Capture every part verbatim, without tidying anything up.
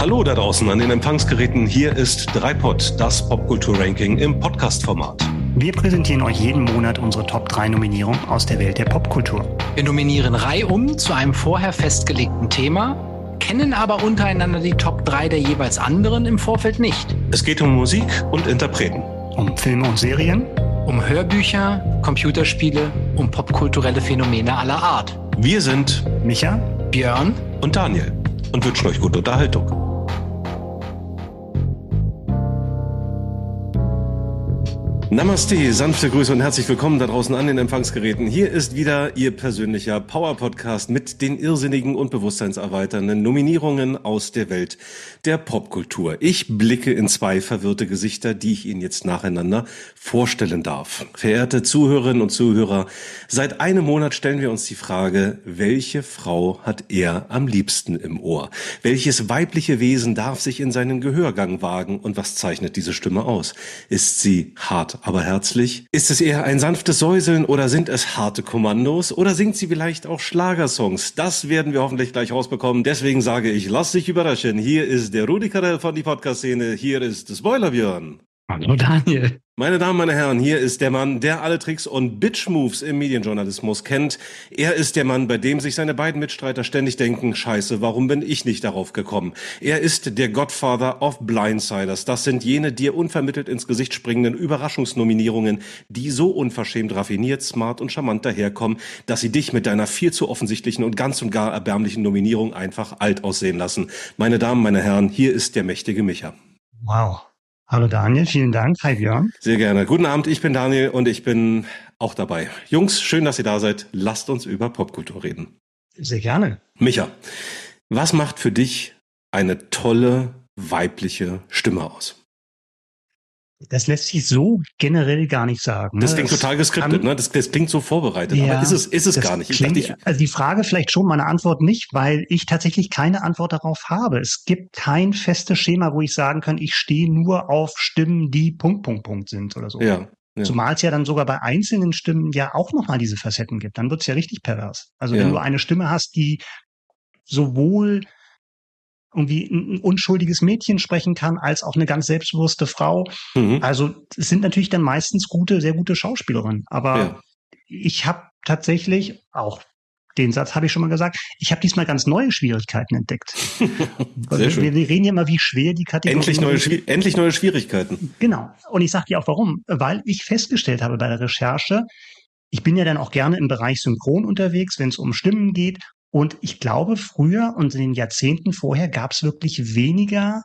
Hallo da draußen an den Empfangsgeräten, hier ist drei Pod, das Popkultur-Ranking im Podcast-Format. Wir präsentieren euch jeden Monat unsere Top drei Nominierungen aus der Welt der Popkultur. Wir nominieren reihum zu einem vorher festgelegten Thema, kennen aber untereinander die Top drei der jeweils anderen im Vorfeld nicht. Es geht um Musik und Interpreten. Um Filme und Serien. Um Hörbücher, Computerspiele, um popkulturelle Phänomene aller Art. Wir sind Micha, Björn und Daniel und wünschen euch gute Unterhaltung. Namaste, sanfte Grüße und herzlich willkommen da draußen an den Empfangsgeräten. Hier ist wieder Ihr persönlicher Power-Podcast mit den irrsinnigen und bewusstseinserweiternden Nominierungen aus der Welt der Popkultur. Ich blicke in zwei verwirrte Gesichter, die ich Ihnen jetzt nacheinander vorstellen darf. Verehrte Zuhörerinnen und Zuhörer, seit einem Monat stellen wir uns die Frage, welche Frau hat er am liebsten im Ohr? Welches weibliche Wesen darf sich in seinen Gehörgang wagen und was zeichnet diese Stimme aus? Ist sie hart, aber herzlich? Ist es eher ein sanftes Säuseln oder sind es harte Kommandos? Oder singt sie vielleicht auch Schlagersongs? Das werden wir hoffentlich gleich rausbekommen. Deswegen sage ich, lass dich überraschen. Hier ist der Rudi Carell von die Podcast-Szene. Hier ist Spoiler Björn. Hallo Daniel. Meine Damen, meine Herren, hier ist der Mann, der alle Tricks und Bitch-Moves im Medienjournalismus kennt. Er ist der Mann, bei dem sich seine beiden Mitstreiter ständig denken, Scheiße, warum bin ich nicht darauf gekommen? Er ist der Godfather of Blindsiders. Das sind jene dir unvermittelt ins Gesicht springenden Überraschungsnominierungen, die so unverschämt raffiniert, smart und charmant daherkommen, dass sie dich mit deiner viel zu offensichtlichen und ganz und gar erbärmlichen Nominierung einfach alt aussehen lassen. Meine Damen, meine Herren, hier ist der mächtige Micha. Wow. Hallo Daniel, vielen Dank. Hi Björn. Sehr gerne. Guten Abend, ich bin Daniel und ich bin auch dabei. Jungs, schön, dass ihr da seid. Lasst uns über Popkultur reden. Sehr gerne. Micha, was macht für dich eine tolle weibliche Stimme aus? Das lässt sich so generell gar nicht sagen. Das ne? klingt das total geskriptet, kann, ne? Das, das klingt so vorbereitet, ja, aber ist es, ist es das gar nicht. Ich klingt, dachte, ich, also die Frage vielleicht schon, meine Antwort nicht, weil ich tatsächlich keine Antwort darauf habe. Es gibt kein festes Schema, wo ich sagen kann, ich stehe nur auf Stimmen, die Punkt, Punkt, Punkt sind oder so. ja, ja. Zumal es ja dann sogar bei einzelnen Stimmen ja auch nochmal diese Facetten gibt. Dann wird's ja richtig pervers. Also Ja. wenn du eine Stimme hast, die sowohl irgendwie ein unschuldiges Mädchen sprechen kann, als auch eine ganz selbstbewusste Frau. Mhm. Also es sind natürlich dann meistens gute, sehr gute Schauspielerinnen. Aber Ja. ich habe tatsächlich, auch den Satz habe ich schon mal gesagt, ich habe diesmal ganz neue Schwierigkeiten entdeckt. Sehr schön. Wir, wir reden ja immer, wie schwer die Kategorie Endlich neue, ist. Schwi- endlich neue Schwierigkeiten. Genau. Und ich sage dir auch warum. Weil ich festgestellt habe bei der Recherche, ich bin ja dann auch gerne im Bereich Synchron unterwegs, wenn es um Stimmen geht. Und ich glaube, früher und in den Jahrzehnten vorher gab es wirklich weniger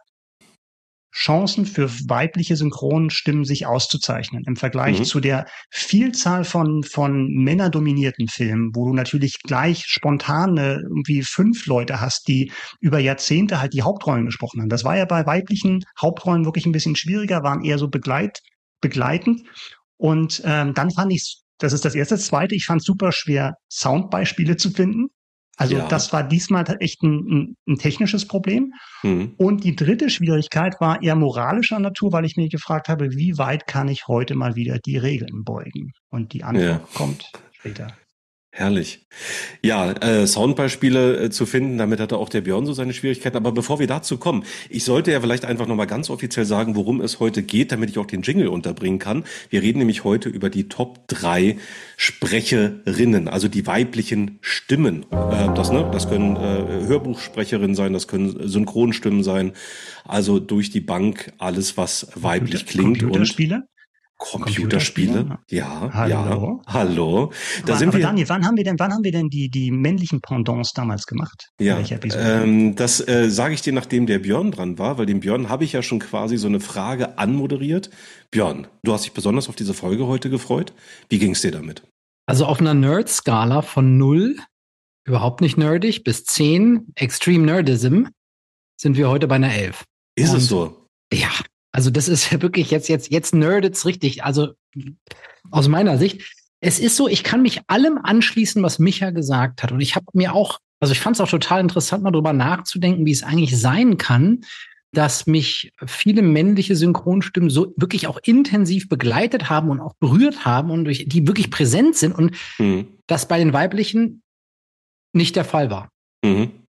Chancen für weibliche Synchronstimmen, sich auszuzeichnen. Im Vergleich Mhm. zu der Vielzahl von, von männerdominierten Filmen, wo du natürlich gleich spontan äh, irgendwie fünf Leute hast, die über Jahrzehnte halt die Hauptrollen gesprochen haben. Das war ja bei weiblichen Hauptrollen wirklich ein bisschen schwieriger, waren eher so begleit, begleitend. Und ähm, dann fand ich, das ist das erste. Das zweite, ich fand es super schwer, Soundbeispiele zu finden. Also Ja. das war diesmal echt ein, ein, ein technisches Problem. Mhm. Und die dritte Schwierigkeit war eher moralischer Natur, weil ich mich gefragt habe, wie weit kann ich heute mal wieder die Regeln beugen? Und die Antwort Ja. kommt später. Herrlich. Ja, äh, Soundbeispiele äh, zu finden, damit hatte auch der Björn so seine Schwierigkeiten. Aber bevor wir dazu kommen, ich sollte ja vielleicht einfach nochmal ganz offiziell sagen, worum es heute geht, damit ich auch den Jingle unterbringen kann. Wir reden nämlich heute über die Top drei Sprecherinnen, also die weiblichen Stimmen. Äh, das, ne, das können äh, Hörbuchsprecherinnen sein, das können Synchronstimmen sein. Also durch die Bank alles, was weiblich klingt. Computerspiele? Computerspiele, Computerspiele? ja, Hallo? ja, hallo. Da Aber, sind aber wir. Daniel, wann haben wir denn, wann haben wir denn die, die männlichen Pendants damals gemacht? In Ja, welcher Episode? ähm, das äh, sage ich dir, nachdem der Björn dran war, weil dem Björn habe ich ja schon quasi so eine Frage anmoderiert. Björn, du hast dich besonders auf diese Folge heute gefreut. Wie ging's dir damit? Also auf einer Nerd-Skala von null, überhaupt nicht nerdig, bis zehn, Extreme Nerdism, sind wir heute bei einer elf. Ist Und es so? Ja, also das ist ja wirklich jetzt, jetzt, jetzt nerdet's richtig. Also aus meiner Sicht, es ist so, ich kann mich allem anschließen, was Micha gesagt hat. Und ich habe mir auch, also ich fand es auch total interessant, mal drüber nachzudenken, wie es eigentlich sein kann, dass mich viele männliche Synchronstimmen so wirklich auch intensiv begleitet haben und auch berührt haben und durch die wirklich präsent sind und Mhm. das bei den weiblichen nicht der Fall war. Mhm.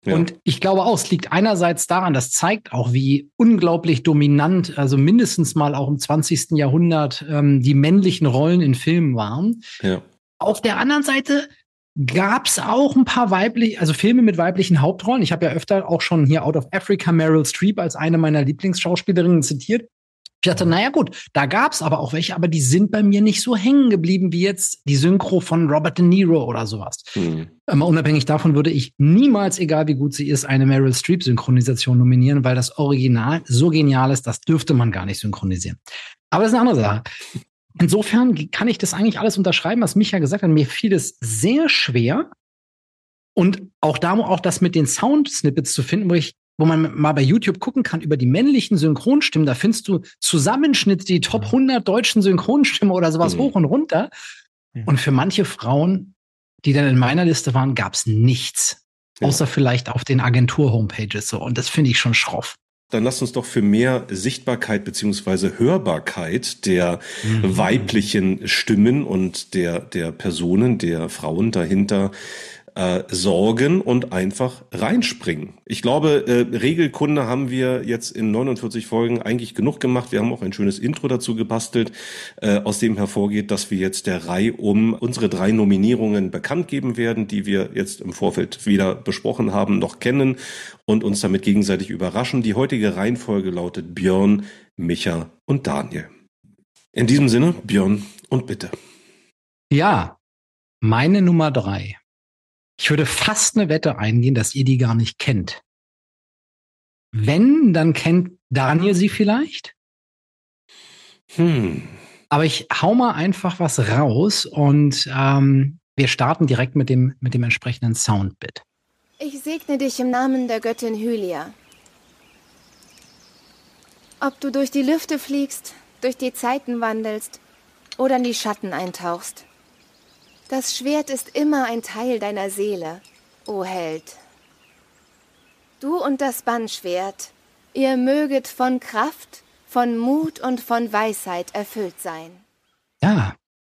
Ja. Und ich glaube auch, es liegt einerseits daran, das zeigt auch, wie unglaublich dominant, also mindestens mal auch im zwanzigsten Jahrhundert, ähm, die männlichen Rollen in Filmen waren. Ja. Auf der anderen Seite gab's auch ein paar weibliche, also Filme mit weiblichen Hauptrollen. Ich habe ja öfter auch schon hier Out of Africa Meryl Streep als eine meiner Lieblingsschauspielerinnen zitiert. Ich dachte, naja gut, da gab's aber auch welche, aber die sind bei mir nicht so hängen geblieben wie jetzt die Synchro von Robert De Niro oder sowas. Mhm. Aber unabhängig davon würde ich niemals, egal wie gut sie ist, eine Meryl Streep Synchronisation nominieren, weil das Original so genial ist, das dürfte man gar nicht synchronisieren. Aber das ist eine andere Sache. Insofern kann ich das eigentlich alles unterschreiben, was Micha gesagt hat. Mir fiel es sehr schwer. Und auch da, auch das mit den Sound-Snippets zu finden, wo ich, wo man mal bei YouTube gucken kann über die männlichen Synchronstimmen, da findest du Zusammenschnitte, die Top hundert deutschen Synchronstimmen oder sowas mhm. hoch und runter. Mhm. Und für manche Frauen, die dann in meiner Liste waren, gab's nichts. Ja. Außer vielleicht auf den Agentur-Homepages so. Und das finde ich schon schroff. Dann lasst uns doch für mehr Sichtbarkeit beziehungsweise Hörbarkeit der mhm. weiblichen Stimmen und der, der Personen, der Frauen dahinter äh, sorgen und einfach reinspringen. Ich glaube, äh, Regelkunde haben wir jetzt in neunundvierzig Folgen eigentlich genug gemacht. Wir haben auch ein schönes Intro dazu gebastelt, äh, aus dem hervorgeht, dass wir jetzt der Reihe um unsere drei Nominierungen bekannt geben werden, die wir jetzt im Vorfeld wieder besprochen haben, noch kennen und uns damit gegenseitig überraschen. Die heutige Reihenfolge lautet Björn, Micha und Daniel. In diesem Sinne, Björn und bitte. Ja, meine Nummer drei. Ich würde fast eine Wette eingehen, dass ihr die gar nicht kennt. Wenn, dann kennt Daniel sie vielleicht. Hm. Aber ich hau mal einfach was raus und ähm, wir starten direkt mit dem, mit dem entsprechenden Soundbit. Ich segne dich im Namen der Göttin Hylia. Ob du durch die Lüfte fliegst, durch die Zeiten wandelst oder in die Schatten eintauchst. Das Schwert ist immer ein Teil deiner Seele, o Held. Du und das Bannschwert, ihr möget von Kraft, von Mut und von Weisheit erfüllt sein. Ja,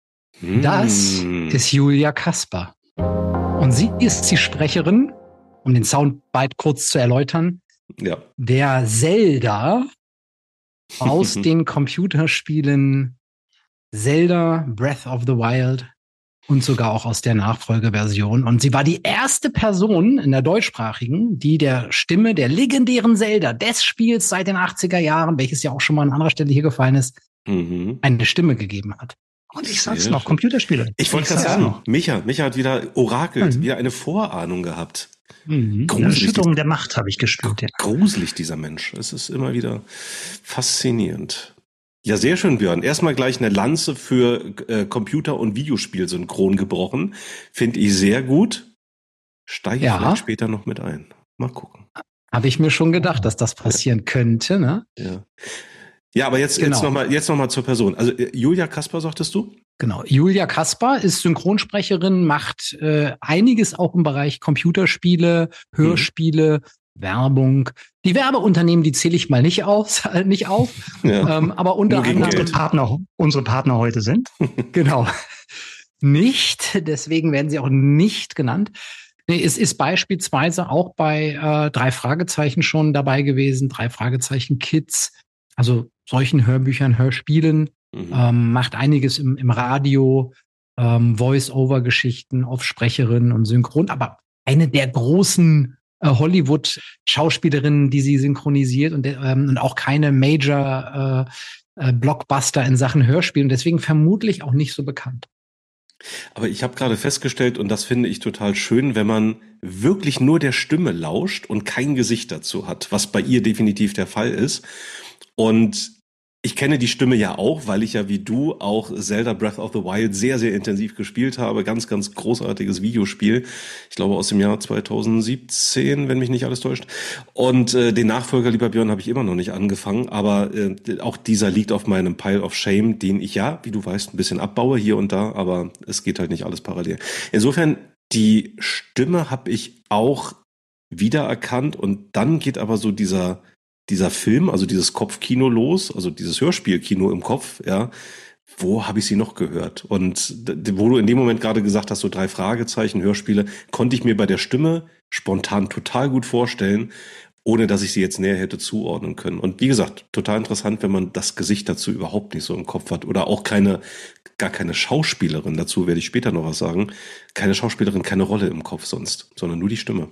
das mm. ist Julia Kaspar. Und sie ist die Sprecherin, um den Soundbite kurz zu erläutern, ja. der Zelda aus den Computerspielen Zelda, Breath of the Wild und sogar auch aus der Nachfolgeversion. Und sie war die erste Person in der deutschsprachigen, die der Stimme der legendären Zelda, des Spiels seit den achtziger Jahren, welches ja auch schon mal an anderer Stelle hier gefallen ist, mhm. eine Stimme gegeben hat. Und ich sag's noch, Computerspiele. Ich wollte gerade sagen, Micha, Micha hat wieder orakelt, mhm. wieder eine Vorahnung gehabt. Mhm. Gruselig. Erschütterung der Macht habe ich gespürt. Ja. Gruselig, dieser Mensch. Es ist immer wieder faszinierend. Ja, sehr schön, Björn. Erstmal gleich eine Lanze für äh, Computer- und Videospielsynchron gebrochen. Finde ich sehr gut. Steige ja. ich vielleicht später noch mit ein. Mal gucken. Habe ich mir schon gedacht, dass das passieren ja. könnte, ne? Ja. Ja, aber jetzt, genau. jetzt nochmal jetzt noch mal zur Person. Also Julia Kaspar, sagtest du? Genau. Julia Kaspar ist Synchronsprecherin, macht äh, einiges auch im Bereich Computerspiele, Hörspiele, mhm. Werbung. Die Werbeunternehmen, die zähle ich mal nicht auf, nicht auf. Ja. Ähm, aber unter anderem unsere Partner, unsere Partner heute sind. Genau. Nicht. Deswegen werden sie auch nicht genannt. Nee, es ist beispielsweise auch bei äh, drei Fragezeichen schon dabei gewesen, drei Fragezeichen Kids, also solchen Hörbüchern, Hörspielen, mhm. ähm, macht einiges im, im Radio, ähm, Voice-Over-Geschichten, auf Sprecherin und Synchron, aber eine der großen äh, Hollywood-Schauspielerinnen, die sie synchronisiert und, ähm, und auch keine Major äh, äh, Blockbuster in Sachen Hörspielen, deswegen vermutlich auch nicht so bekannt. Aber ich habe gerade festgestellt, und das finde ich total schön, wenn man wirklich nur der Stimme lauscht und kein Gesicht dazu hat, was bei ihr definitiv der Fall ist. Und ich kenne die Stimme ja auch, weil ich ja wie du auch Zelda Breath of the Wild sehr, sehr intensiv gespielt habe. Ganz, ganz großartiges Videospiel. Ich glaube aus dem Jahr zweitausendsiebzehn, wenn mich nicht alles täuscht. Und äh, den Nachfolger, lieber Björn, habe ich immer noch nicht angefangen. Aber äh, auch dieser liegt auf meinem Pile of Shame, den ich ja, wie du weißt, ein bisschen abbaue hier und da. Aber es geht halt nicht alles parallel. Insofern, die Stimme habe ich auch wiedererkannt. Und dann geht aber so dieser... dieser Film, also dieses Kopfkino los, also dieses Hörspielkino im Kopf, ja, wo habe ich sie noch gehört? Und wo du in dem Moment gerade gesagt hast, so drei Fragezeichen, Hörspiele, konnte ich mir bei der Stimme spontan total gut vorstellen, ohne dass ich sie jetzt näher hätte zuordnen können. Und wie gesagt, total interessant, wenn man das Gesicht dazu überhaupt nicht so im Kopf hat oder auch keine, gar keine Schauspielerin, dazu werde ich später noch was sagen, keine Schauspielerin, keine Rolle im Kopf sonst, sondern nur die Stimme.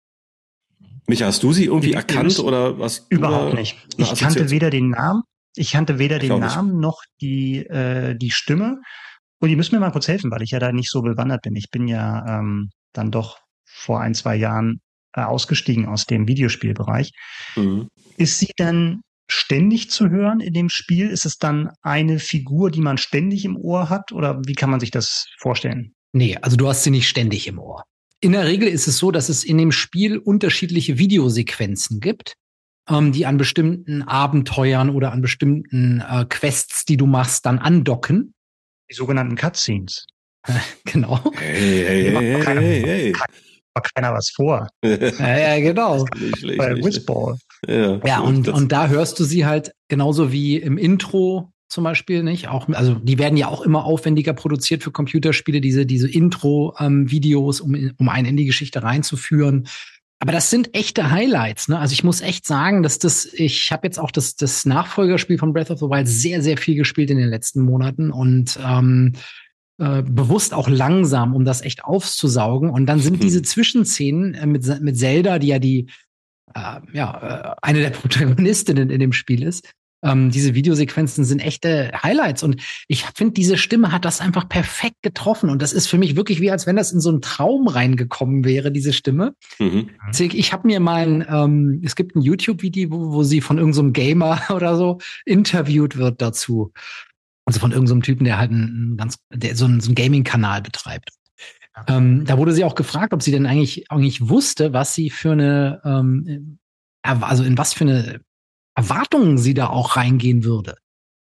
Micha, hast du sie irgendwie erkannt oder was? Überhaupt nicht. Ich kannte weder den Namen, ich kannte weder ich den Namen noch die, äh, die Stimme. Und die müssen mir mal kurz helfen, weil ich ja da nicht so bewandert bin. Ich bin ja ähm, dann doch vor ein, zwei Jahren äh, ausgestiegen aus dem Videospielbereich. Mhm. Ist sie dann ständig zu hören in dem Spiel? Ist es dann eine Figur, die man ständig im Ohr hat? Oder wie kann man sich das vorstellen? Nee, also du hast sie nicht ständig im Ohr. In der Regel ist es so, dass es in dem Spiel unterschiedliche Videosequenzen gibt, ähm, die an bestimmten Abenteuern oder an bestimmten äh, Quests, die du machst, dann andocken. Die sogenannten Cutscenes. Genau. Hey, hey, hey, keiner, hey, hey. Macht keiner was vor. Ja, ja, genau. Schlecht, Bei Whizball. Ja, ja und, und da hörst du sie halt genauso wie im Intro zum Beispiel, nicht? Auch, also die werden ja auch immer aufwendiger produziert für Computerspiele, diese, diese Intro-Videos, ähm, um, um einen in die Geschichte reinzuführen. Aber das sind echte Highlights, ne? Also ich muss echt sagen, dass das, ich habe jetzt auch das, das Nachfolgerspiel von Breath of the Wild sehr, sehr viel gespielt in den letzten Monaten und ähm, äh, bewusst auch langsam, um das echt aufzusaugen. Und dann sind hm. diese Zwischenszenen äh, mit, mit Zelda, die ja die äh, ja, äh, eine der Protagonistinnen in dem Spiel ist, Ähm, diese Videosequenzen sind echte Highlights und ich finde, diese Stimme hat das einfach perfekt getroffen und das ist für mich wirklich wie, als wenn das in so einen Traum reingekommen wäre, diese Stimme. Mhm. Ich habe mir mal ein, ähm, es gibt ein YouTube-Video, wo, wo sie von irgendeinem so Gamer oder so interviewt wird dazu. Also von irgendeinem so Typen, der halt einen ganz, der so einen, so einen Gaming-Kanal betreibt. Ja. Ähm, da wurde sie auch gefragt, ob sie denn eigentlich, eigentlich wusste, was sie für eine, ähm, also in was für eine Erwartungen sie da auch reingehen würde.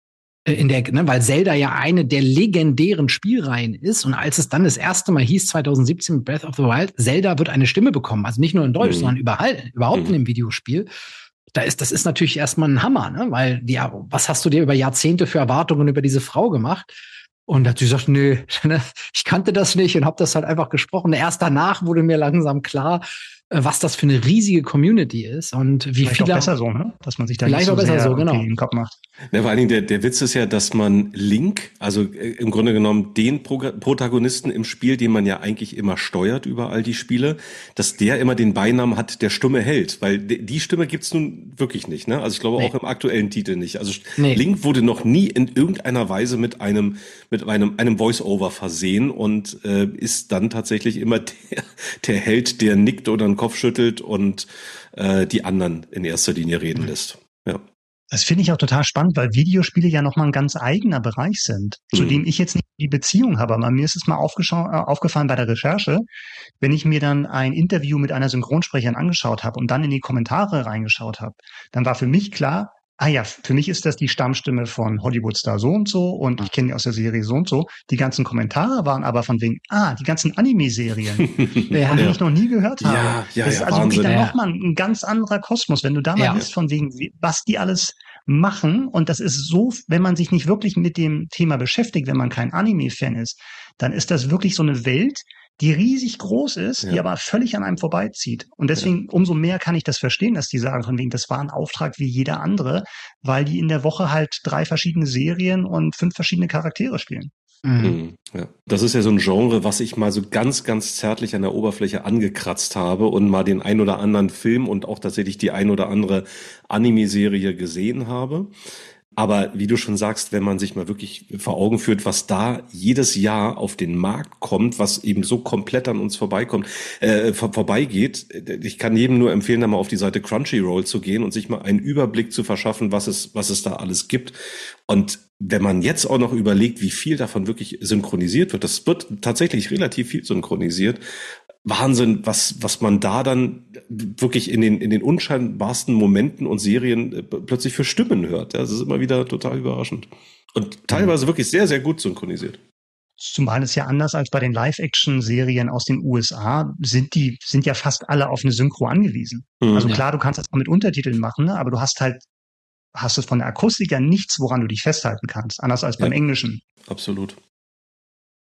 In der, ne, weil Zelda ja eine der legendären Spielreihen ist und als es dann das erste Mal hieß, zwanzig siebzehn mit Breath of the Wild, Zelda wird eine Stimme bekommen, also nicht nur in Deutsch, mhm. sondern überall, überhaupt mhm. in dem Videospiel. Da ist, das ist natürlich erstmal ein Hammer, ne, weil die, was hast du dir über Jahrzehnte für Erwartungen über diese Frau gemacht? Und da hat sie gesagt, nö, ich kannte das nicht und habe das halt einfach gesprochen. Erst danach wurde mir langsam klar, was das für eine riesige Community ist und wie vielleicht viele auch besser so, ne? Dass man sich da nicht so sehr so, genau. im Kopf macht. Ja, vor allen Dingen der, der Witz ist ja, dass man Link, also äh, im Grunde genommen den Pro- Protagonisten im Spiel, den man ja eigentlich immer steuert über all die Spiele, dass der immer den Beinamen hat, der stumme Held, weil de- die Stimme gibt's nun wirklich nicht, ne? Also ich glaube nee. auch im aktuellen Titel nicht. Also nee. Link wurde noch nie in irgendeiner Weise mit einem mit einem einem Voice-Over versehen und äh, ist dann tatsächlich immer der, der Held, der nickt oder einen Kopf schüttelt und äh, die anderen in erster Linie reden lässt. Ja. Das finde ich auch total spannend, weil Videospiele ja nochmal ein ganz eigener Bereich sind, mhm. zu dem ich jetzt nicht die Beziehung habe. Aber mir ist es mal aufgescha- äh, aufgefallen bei der Recherche, wenn ich mir dann ein Interview mit einer Synchronsprecherin angeschaut habe und dann in die Kommentare reingeschaut habe, dann war für mich klar, ah ja, für mich ist das die Stammstimme von Hollywood-Star so und so und ich kenne die aus der Serie so und so. Die ganzen Kommentare waren aber von wegen, ah, die ganzen Anime-Serien, ja, von denen ich noch nie gehört habe. Ja, ja, das ist ja, also Wahnsinn, wirklich dann ja. nochmal ein ganz anderer Kosmos, wenn du da mal ja. liest von wegen, was die alles machen. Und das ist so, wenn man sich nicht wirklich mit dem Thema beschäftigt, wenn man kein Anime-Fan ist, dann ist das wirklich so eine Welt, die riesig groß ist, ja. die aber völlig an einem vorbeizieht. Und deswegen, ja. umso mehr kann ich das verstehen, dass die sagen von wegen, das war ein Auftrag wie jeder andere, weil die in der Woche halt drei verschiedene Serien und fünf verschiedene Charaktere spielen. Mhm. Ja. Das ist ja so ein Genre, was ich mal so ganz, ganz zärtlich an der Oberfläche angekratzt habe und mal den ein oder anderen Film und auch tatsächlich die ein oder andere Anime-Serie gesehen habe. Aber wie du schon sagst, wenn man sich mal wirklich vor Augen führt, was da jedes Jahr auf den Markt kommt, was eben so komplett an uns vorbeikommt, äh, vor, vorbeigeht, ich kann jedem nur empfehlen, da mal auf die Seite Crunchyroll zu gehen und sich mal einen Überblick zu verschaffen, was es, was es da alles gibt. Und wenn man jetzt auch noch überlegt, wie viel davon wirklich synchronisiert wird, das wird tatsächlich relativ viel synchronisiert. Wahnsinn, was was man da dann wirklich in den in den unscheinbarsten Momenten und Serien äh, plötzlich für Stimmen hört. Ja, das ist immer wieder total überraschend und teilweise wirklich sehr sehr gut synchronisiert. Zumal es ja anders als bei den Live-Action-Serien aus den U S A sind die sind ja fast alle auf eine Synchro angewiesen. Mhm, also klar, ja. du kannst das auch mit Untertiteln machen, ne? Aber du hast halt hast du von der Akustik ja nichts, woran du dich festhalten kannst, anders als beim ja, Englischen. Absolut.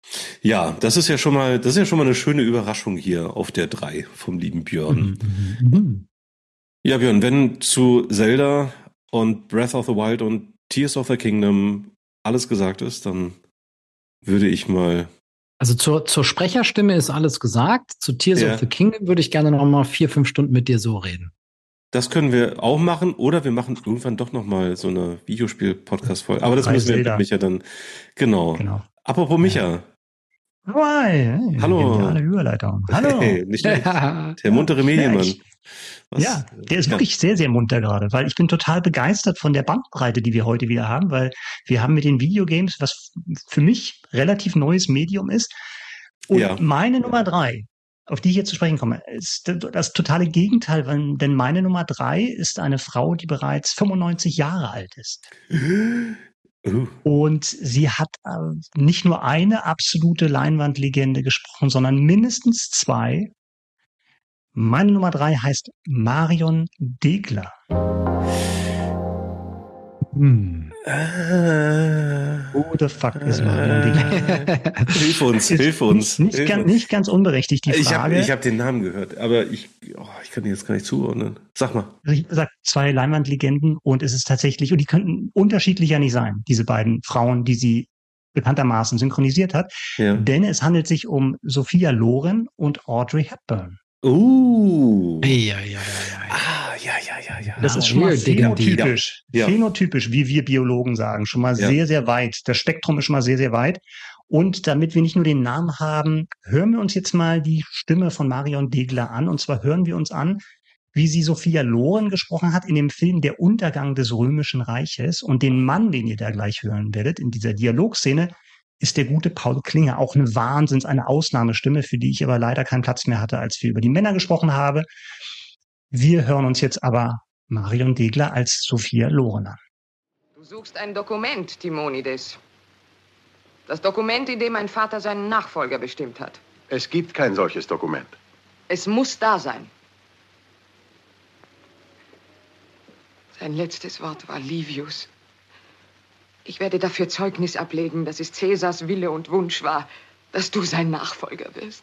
Ja, das ist ja schon mal, das ist ja schon mal eine schöne Überraschung hier auf der drei vom lieben Björn. Mhm. Mhm. Ja, Björn, wenn zu Zelda und Breath of the Wild und Tears of the Kingdom alles gesagt ist, dann würde ich mal. Also zur, zur Sprecherstimme ist alles gesagt. Zu Tears Ja. of the Kingdom würde ich gerne noch mal vier, fünf Stunden mit dir so reden. Das können wir auch machen, oder wir machen irgendwann doch noch mal so eine Videospiel-Podcast-Folge. Aber das Bei müssen wir Zelda. mit Micha dann. Genau. Genau. Apropos Micha. Hi, hey, Hallo. geniale Überleitung. Hallo. Hey, nicht schlecht. Ja. Der muntere Medienmann. schlecht. Was? Ja, der ist Ja. wirklich sehr, sehr munter gerade, weil ich bin total begeistert von der Bandbreite, die wir heute wieder haben, weil wir haben mit den Videogames, was für mich relativ neues Medium ist. Und Ja. meine Nummer drei, auf die ich jetzt zu sprechen komme, ist das totale Gegenteil, weil- denn meine Nummer drei ist eine Frau, die bereits fünfundneunzig Jahre alt ist. Uh, Und sie hat äh, nicht nur eine absolute Leinwandlegende gesprochen, sondern mindestens zwei. Meine Nummer drei heißt Marion Degler. Hm. äh, Who the fuck is Marion Degler? hilf uns, Ist hilf uns. Nicht, hilf ganz, uns. nicht ganz unberechtigt die Ich habe Frage. ich hab den Namen gehört, aber ich, oh, ich kann den jetzt gar nicht zuordnen. Sag mal. Also ich habe gesagt, zwei Leinwandlegenden und es ist tatsächlich, und die könnten unterschiedlicher nicht sein, diese beiden Frauen, die sie bekanntermaßen synchronisiert hat. Ja. Denn es handelt sich um Sophia Loren und Audrey Hepburn. Uh. Ja, ja, ja, ja. Ah, ja, ja, ja, ja. Das Ah, ist schon mal weird, Digga, die- phänotypisch, Ja. phänotypisch, wie wir Biologen sagen, schon mal Ja. sehr, sehr weit. Das Spektrum ist schon mal sehr, sehr weit. Und damit wir nicht nur den Namen haben, hören wir uns jetzt mal die Stimme von Marion Degler an. Und zwar hören wir uns an, wie sie Sophia Loren gesprochen hat in dem Film Der Untergang des Römischen Reiches. Und den Mann, den ihr da gleich hören werdet, in dieser Dialogszene, ist der gute Paul Klinger. Auch eine Wahnsinns-, eine Ausnahmestimme, für die ich aber leider keinen Platz mehr hatte, als wir über die Männer gesprochen haben. Wir hören uns jetzt aber Marion Degler als Sophia Loren an. Du suchst ein Dokument, Timonides. Das Dokument, in dem mein Vater seinen Nachfolger bestimmt hat. Es gibt kein solches Dokument. Es muss da sein. Sein letztes Wort war Livius. Ich werde dafür Zeugnis ablegen, dass es Cäsars Wille und Wunsch war, dass du sein Nachfolger wirst.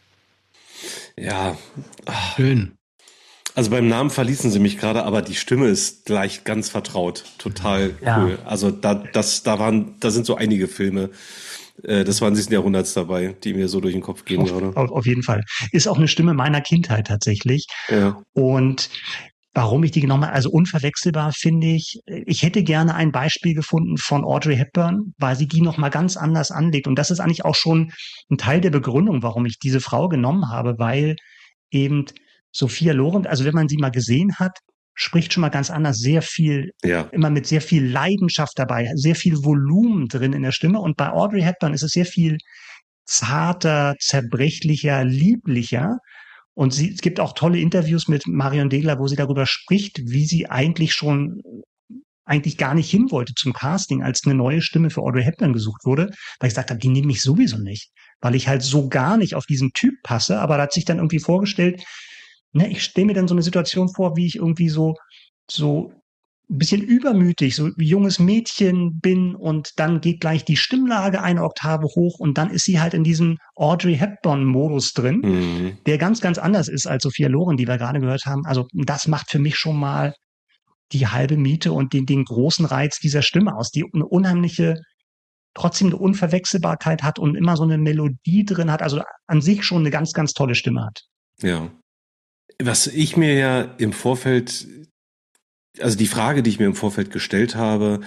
Ja. Schön. Also beim Namen verließen sie mich gerade, aber die Stimme ist gleich ganz vertraut. Total Ja. cool. Also da, das, da waren, da sind so einige Filme äh, des zwanzigsten Jahrhunderts dabei, die mir so durch den Kopf gehen Auf, gerade. auf, auf jeden Fall. Ist auch eine Stimme meiner Kindheit tatsächlich. Ja. Und warum ich die genommen habe, also unverwechselbar finde ich, ich hätte gerne ein Beispiel gefunden von Audrey Hepburn, weil sie die nochmal ganz anders anlegt. Und das ist eigentlich auch schon ein Teil der Begründung, warum ich diese Frau genommen habe, weil eben Sophia Loren, also wenn man sie mal gesehen hat, spricht schon mal ganz anders, sehr viel, Ja. immer mit sehr viel Leidenschaft dabei, sehr viel Volumen drin in der Stimme. Und bei Audrey Hepburn ist es sehr viel zarter, zerbrechlicher, lieblicher. Und sie, es gibt auch tolle Interviews mit Marion Degler, wo sie darüber spricht, wie sie eigentlich schon eigentlich gar nicht hin wollte zum Casting, als eine neue Stimme für Audrey Hepburn gesucht wurde, weil ich gesagt habe, die nehme ich sowieso nicht, weil ich halt so gar nicht auf diesen Typ passe. Aber da hat sich dann irgendwie vorgestellt, ne, ich stelle mir dann so eine Situation vor, wie ich irgendwie so so ein bisschen übermütig, so ein junges Mädchen bin und dann geht gleich die Stimmlage eine Oktave hoch und dann ist sie halt in diesem Audrey Hepburn-Modus drin, Mhm. der ganz, ganz anders ist als Sophia Loren, die wir gerade gehört haben. Also das macht für mich schon mal die halbe Miete und den, den großen Reiz dieser Stimme aus, die eine unheimliche, trotzdem eine Unverwechselbarkeit hat und immer so eine Melodie drin hat, also an sich schon eine ganz, ganz tolle Stimme hat. Ja. Was ich mir ja im Vorfeld, also die Frage, die ich mir im Vorfeld gestellt habe,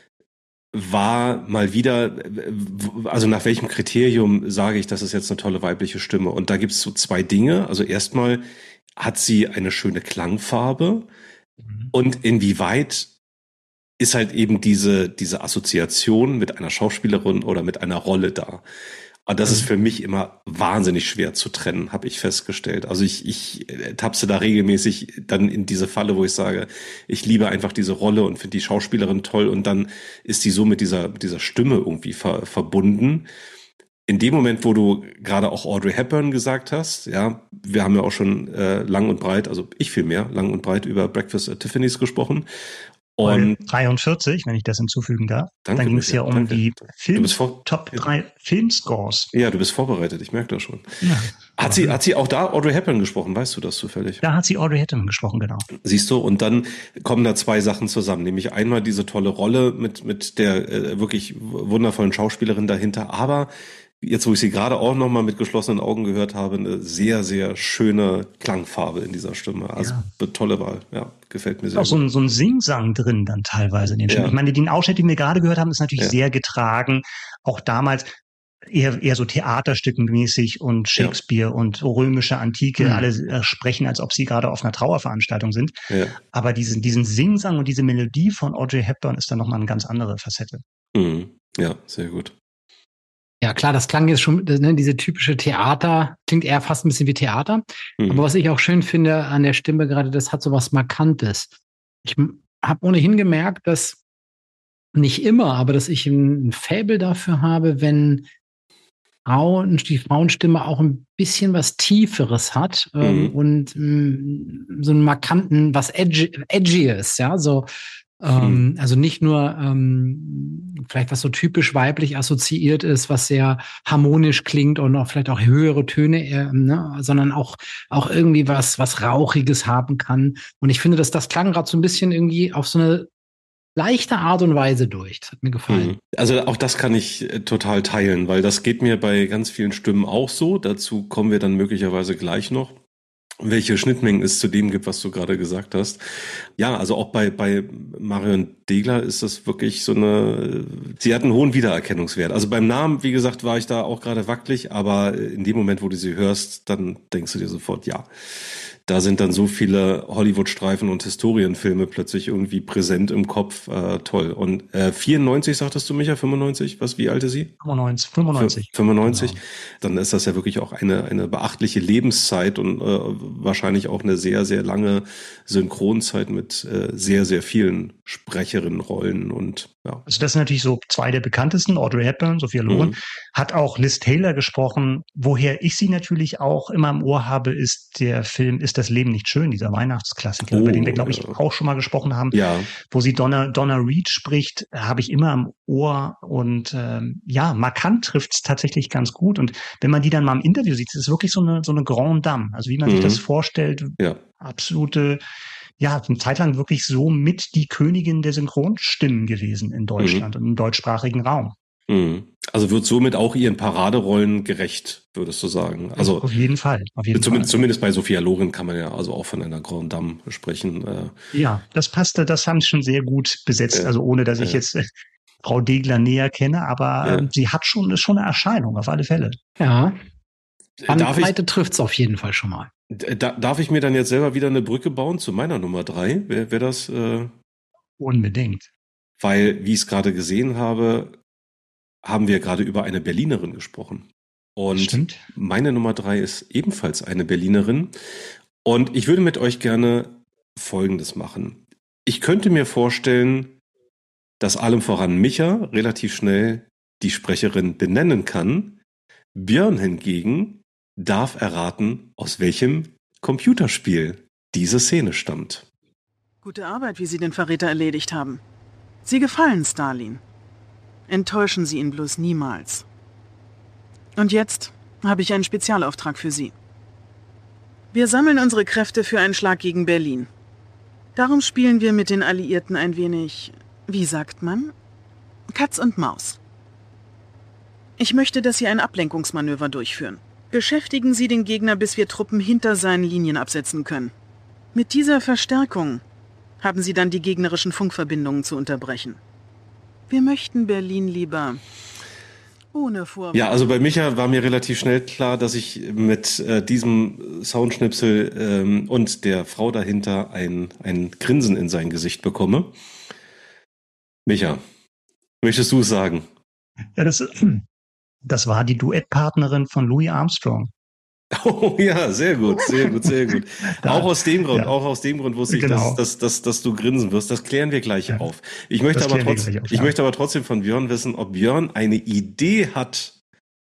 war mal wieder, also nach welchem Kriterium sage ich, das ist jetzt eine tolle weibliche Stimme? Und da gibt es so zwei Dinge. Also erstmal hat sie eine schöne Klangfarbe und inwieweit ist halt eben diese, diese Assoziation mit einer Schauspielerin oder mit einer Rolle da. Und das ist für mich immer wahnsinnig schwer zu trennen, habe ich festgestellt. Also ich, ich tapse da regelmäßig dann in diese Falle, wo ich sage, ich liebe einfach diese Rolle und finde die Schauspielerin toll und dann ist die so mit dieser, mit dieser Stimme irgendwie ver, verbunden. In dem Moment, wo du gerade auch Audrey Hepburn gesagt hast, ja, wir haben ja auch schon äh, lang und breit, also ich viel mehr, lang und breit über Breakfast at Tiffany's gesprochen. Und dreiundvierzig, wenn ich das hinzufügen darf. Danke, Dann ging es ja um danke. die Film, Du bist vor- Top drei Filmscores. ja, du bist vorbereitet, ich merke das schon. Ja. Hat sie, hat sie auch da Audrey Hepburn gesprochen, weißt du das zufällig? Da hat sie Audrey Hepburn gesprochen, genau. Siehst du, und dann kommen da zwei Sachen zusammen, nämlich einmal diese tolle Rolle mit mit der äh, wirklich wundervollen Schauspielerin dahinter, aber jetzt, wo ich sie gerade auch noch mal mit geschlossenen Augen gehört habe, eine sehr, sehr schöne Klangfarbe in dieser Stimme. Also Ja. tolle Wahl, ja, gefällt mir sehr Auch so gut. ein, so ein Singsang drin dann teilweise in den Stimmen. Ja. Ich meine, den Ausschnitt, den wir gerade gehört haben, ist natürlich Ja. sehr getragen. Auch damals eher, eher so Theaterstückenmäßig und Shakespeare und römische Antike. Mhm. Alle äh, sprechen, als ob sie gerade auf einer Trauerveranstaltung sind. Ja. Aber diesen, diesen Singsang und diese Melodie von Audrey Hepburn ist dann nochmal eine ganz andere Facette. Mhm. Ja, sehr gut. Ja, klar, das klang jetzt schon, ne, diese typische Theater, klingt eher fast ein bisschen wie Theater. Mhm. Aber was ich auch schön finde an der Stimme gerade, das hat so was Markantes. Ich habe ohnehin gemerkt, dass nicht immer, aber dass ich ein Faible dafür habe, wenn Frauen, die Frauenstimme auch ein bisschen was Tieferes hat ähm, Mhm. und ähm, so einen markanten, was edgy, edgyes, ja, so ähm, also nicht nur ähm, vielleicht was so typisch weiblich assoziiert ist, was sehr harmonisch klingt und auch vielleicht auch höhere Töne, äh, ne, sondern auch auch irgendwie was was Rauchiges haben kann. Und ich finde, dass das klang gerade so ein bisschen irgendwie auf so eine leichte Art und Weise durch. Das hat mir gefallen. Mhm. Also auch das kann ich äh, total teilen, weil das geht mir bei ganz vielen Stimmen auch so. Dazu kommen wir dann möglicherweise gleich noch, welche Schnittmengen es zu dem gibt, was du gerade gesagt hast. Ja, also auch bei bei Marion Degler ist das wirklich so eine, sie hat einen hohen Wiedererkennungswert. Also beim Namen, wie gesagt, war ich da auch gerade wackelig, aber in dem Moment, wo du sie hörst, dann denkst du dir sofort, ja, da sind dann so viele Hollywood-Streifen und Historienfilme plötzlich irgendwie präsent im Kopf. Äh, toll. Und äh, vierundneunzig, sagtest du, Micha, fünfundneunzig? Was, wie alt ist sie? fünfundneunzig. fünfundneunzig. fünfundneunzig. Genau. Dann ist das ja wirklich auch eine eine beachtliche Lebenszeit und äh, wahrscheinlich auch eine sehr, sehr lange Synchronzeit mit äh, sehr, sehr vielen Sprecherinnenrollen und ja. Also das sind natürlich so zwei der bekanntesten. Audrey Hepburn, Sophia Loren, Mhm. hat auch Liz Taylor gesprochen. Woher ich sie natürlich auch immer im Ohr habe, ist der Film Ist das Leben nicht schön, dieser Weihnachtsklassiker, Oh, über den wir, glaube ich, ja. auch schon mal gesprochen haben. Ja. Wo sie Donna, Donna Reed spricht, habe ich immer im Ohr. Und ähm, ja, markant trifft es tatsächlich ganz gut. Und wenn man die dann mal im Interview sieht, ist es wirklich so eine, so eine Grande Dame. Also wie man Mhm. sich das vorstellt, Ja. absolute, ja, eine Zeit lang wirklich so mit die Königin der Synchronstimmen gewesen in Deutschland und im deutschsprachigen Raum. Mhm. Also wird somit auch ihren Paraderollen gerecht, würdest du sagen. Also auf jeden Fall, auf jeden zumindest, Fall. zumindest bei Sophia Loren kann man ja also auch von einer Grande Dame sprechen. Äh, Ja, das passte, das haben sie schon sehr gut besetzt. Ja. Also ohne, dass ich Ja. jetzt äh, Frau Degler näher kenne, aber Ja. ähm, sie hat schon, ist schon eine Erscheinung, auf alle Fälle. Ja, darf ich, Bandbreite trifft's auf jeden Fall schon mal. da, darf ich mir dann jetzt selber wieder eine Brücke bauen zu meiner Nummer drei? Wäre wär das, äh, Unbedingt. weil, wie ich es gerade gesehen habe, haben wir gerade über eine Berlinerin gesprochen. Und Stimmt. meine Nummer drei ist ebenfalls eine Berlinerin. Und ich würde mit euch gerne Folgendes machen. Ich könnte mir vorstellen, dass allem voran Micha relativ schnell die Sprecherin benennen kann. Björn hingegen darf erraten, aus welchem Computerspiel diese Szene stammt. Gute Arbeit, wie Sie den Verräter erledigt haben. Sie gefallen Stalin. Enttäuschen Sie ihn bloß niemals. Und jetzt habe ich einen Spezialauftrag für Sie. Wir sammeln unsere Kräfte für einen Schlag gegen Berlin. Darum spielen wir mit den Alliierten ein wenig, wie sagt man, Katz und Maus. Ich möchte, dass Sie ein Ablenkungsmanöver durchführen. Beschäftigen Sie den Gegner, bis wir Truppen hinter seinen Linien absetzen können. Mit dieser Verstärkung haben Sie dann die gegnerischen Funkverbindungen zu unterbrechen. Wir möchten Berlin lieber ohne Vorwurf. Ja, also bei Micha war mir relativ schnell klar, dass ich mit äh, diesem Soundschnipsel ähm, und der Frau dahinter ein, ein Grinsen in sein Gesicht bekomme. Micha, möchtest du es sagen? Ja, das, das war die Duettpartnerin von Louis Armstrong. Oh ja, sehr gut, sehr gut, sehr gut. Da- auch aus dem Grund, ja. auch aus dem Grund wusste ich, Genau. dass, dass, dass, dass du grinsen wirst. Das klären wir gleich Ja. auf. Ich möchte Das aber klären wir trotzdem, gleich auf, ich ja. möchte aber trotzdem von Björn wissen, ob Björn eine Idee hat,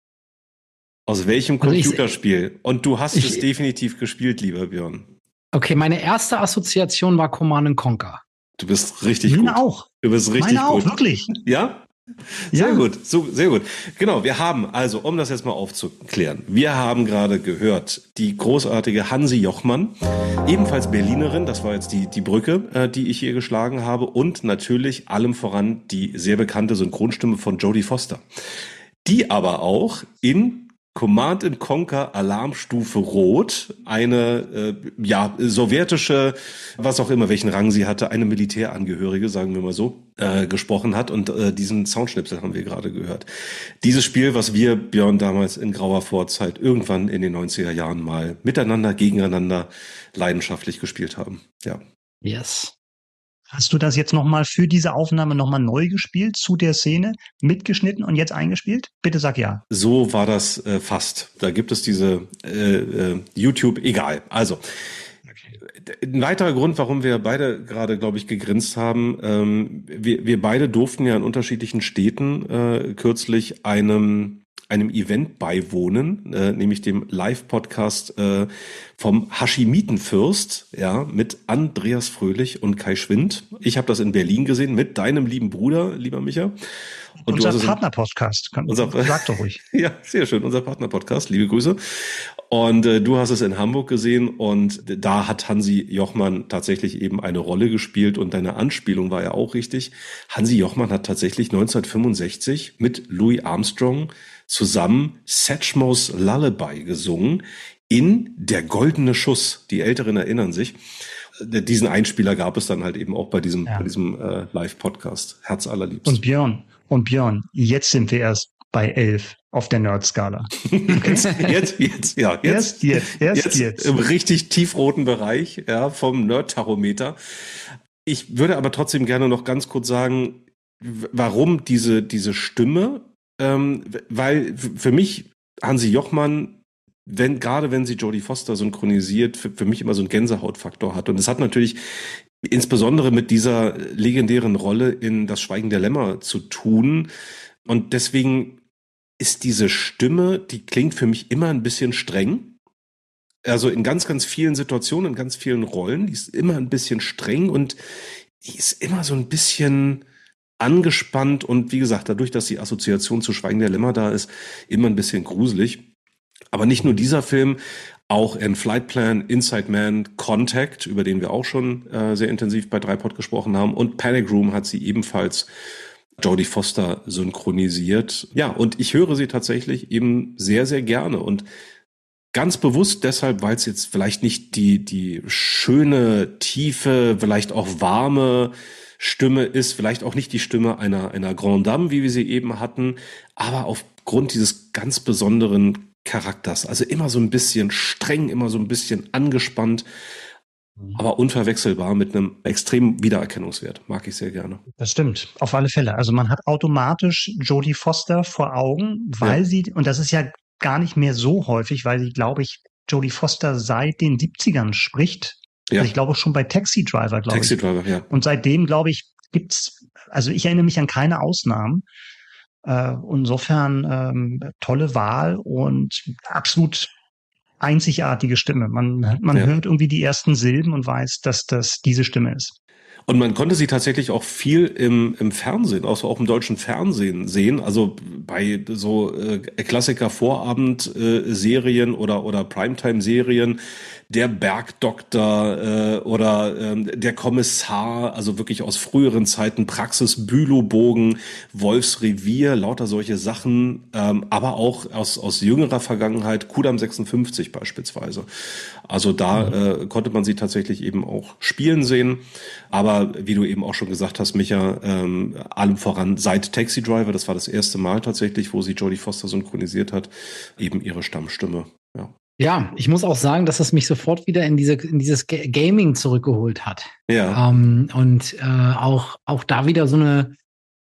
aus welchem Also ich- Computerspiel. Und du hast ich- es definitiv gespielt, lieber Björn. Okay, meine erste Assoziation war Command and Conquer. Du bist richtig Meine gut. auch. Du bist richtig Meine auch, gut. wirklich. Ja? Sehr Ja. gut, so, sehr gut. Genau, wir haben, also um das jetzt mal aufzuklären, wir haben gerade gehört, die großartige Hansi Jochmann, ebenfalls Berlinerin, das war jetzt die, die Brücke, äh, die ich hier geschlagen habe, und natürlich allem voran die sehr bekannte Synchronstimme von Jodie Foster, die aber auch in Command and Conquer Alarmstufe Rot, eine äh, ja sowjetische, was auch immer, welchen Rang sie hatte, eine Militärangehörige, sagen wir mal so, äh, gesprochen hat. Und äh, diesen Soundschnipsel haben wir gerade gehört. Dieses Spiel, was wir, Björn, damals in grauer Vorzeit irgendwann in den neunziger Jahren mal miteinander, gegeneinander leidenschaftlich gespielt haben. Ja. Yes. Hast du das jetzt nochmal für diese Aufnahme nochmal neu gespielt, zu der Szene, mitgeschnitten und jetzt eingespielt? Bitte sag ja. So war das äh, fast. Da gibt es diese äh, äh, YouTube, egal. Also, ein weiterer Grund, warum wir beide gerade, glaube ich, gegrinst haben, ähm, wir, wir beide durften ja in unterschiedlichen Städten äh, kürzlich einem einem Event beiwohnen, äh, nämlich dem Live-Podcast äh, vom Haschimitenfürst, ja, mit Andreas Fröhlich und Kai Schwind. Ich habe das in Berlin gesehen mit deinem lieben Bruder, lieber Micha. Und unser du hast Partner-Podcast. Unser, Sag doch ruhig. Ja, sehr schön. Unser Partner-Podcast. Liebe Grüße. Und äh, du hast es in Hamburg gesehen und da hat Hansi Jochmann tatsächlich eben eine Rolle gespielt und deine Anspielung war ja auch richtig. Hansi Jochmann hat tatsächlich neunzehnhundertfünfundsechzig mit Louis Armstrong zusammen Satchmo's Lullaby gesungen in Der goldene Schuss. Die Älteren erinnern sich. Diesen Einspieler gab es dann halt eben auch bei diesem, Ja. bei diesem äh, Live-Podcast. Herz allerliebst. Und Björn, und Björn, jetzt sind wir erst bei elf auf der Nerd-Skala. Jetzt, jetzt, jetzt, ja, jetzt, Erst jetzt, erst jetzt, jetzt. im richtig tiefroten Bereich, ja, vom Nerd-Tachometer. Ich würde aber trotzdem gerne noch ganz kurz sagen, w- warum diese, diese Stimme, ähm, w- weil f- für mich Hansi Jochmann, wenn, gerade wenn sie Jodie Foster synchronisiert, für, für mich immer so einen Gänsehautfaktor hat. Und es hat natürlich insbesondere mit dieser legendären Rolle in Das Schweigen der Lämmer zu tun. Und deswegen ist diese Stimme, die klingt für mich immer ein bisschen streng. Also in ganz, ganz vielen Situationen, in ganz vielen Rollen, die ist immer ein bisschen streng und die ist immer so ein bisschen angespannt und wie gesagt, dadurch, dass die Assoziation zu Schweigen der Lämmer da ist, immer ein bisschen gruselig. Aber nicht nur dieser Film, auch in Flight Plan, Inside Man, Contact, über den wir auch schon äh, sehr intensiv bei Dreipod gesprochen haben, und Panic Room hat sie ebenfalls Jodie Foster synchronisiert. Ja, und ich höre sie tatsächlich eben sehr, sehr gerne und ganz bewusst deshalb, weil es jetzt vielleicht nicht die, die schöne, tiefe, vielleicht auch warme Stimme ist, vielleicht auch nicht die Stimme einer, einer Grande Dame, wie wir sie eben hatten, aber aufgrund dieses ganz besonderen Charakters, also immer so ein bisschen streng, immer so ein bisschen angespannt, aber unverwechselbar mit einem extremen Wiedererkennungswert. Mag ich sehr gerne. Das stimmt, auf alle Fälle. Also man hat automatisch Jodie Foster vor Augen, weil Ja. sie, und das ist ja gar nicht mehr so häufig, weil sie, glaube ich, Jodie Foster seit den siebzigern spricht. Ja. Also ich glaube schon bei Taxi Driver, glaube Taxi ich. Driver, ja. Und seitdem, glaube ich, gibt's, also ich erinnere mich an keine Ausnahmen. Äh, insofern ähm, tolle Wahl und absolut einzigartige Stimme. Man, man Ja. hört irgendwie die ersten Silben und weiß, dass das diese Stimme ist. Und man konnte sie tatsächlich auch viel im, im Fernsehen, also auch im deutschen Fernsehen sehen, also bei so äh, Klassiker-Vorabend-Serien äh, oder, oder Primetime-Serien, der Bergdoktor äh, oder ähm, der Kommissar, also wirklich aus früheren Zeiten, Praxis Bülowbogen, Wolfsrevier, lauter solche Sachen, ähm, aber auch aus, aus jüngerer Vergangenheit, Kudamm sechsundfünfzig beispielsweise. Also da äh, konnte man sie tatsächlich eben auch spielen sehen. Aber wie du eben auch schon gesagt hast, Micha, ähm, allem voran seit Taxi Driver, das war das erste Mal tatsächlich, wo sie Jodie Foster synchronisiert hat, eben ihre Stammstimme. Ja, Ja, ich muss auch sagen, dass es mich sofort wieder in diese in dieses Ga- Gaming zurückgeholt hat. ja. Ähm, und äh, auch auch da wieder so eine.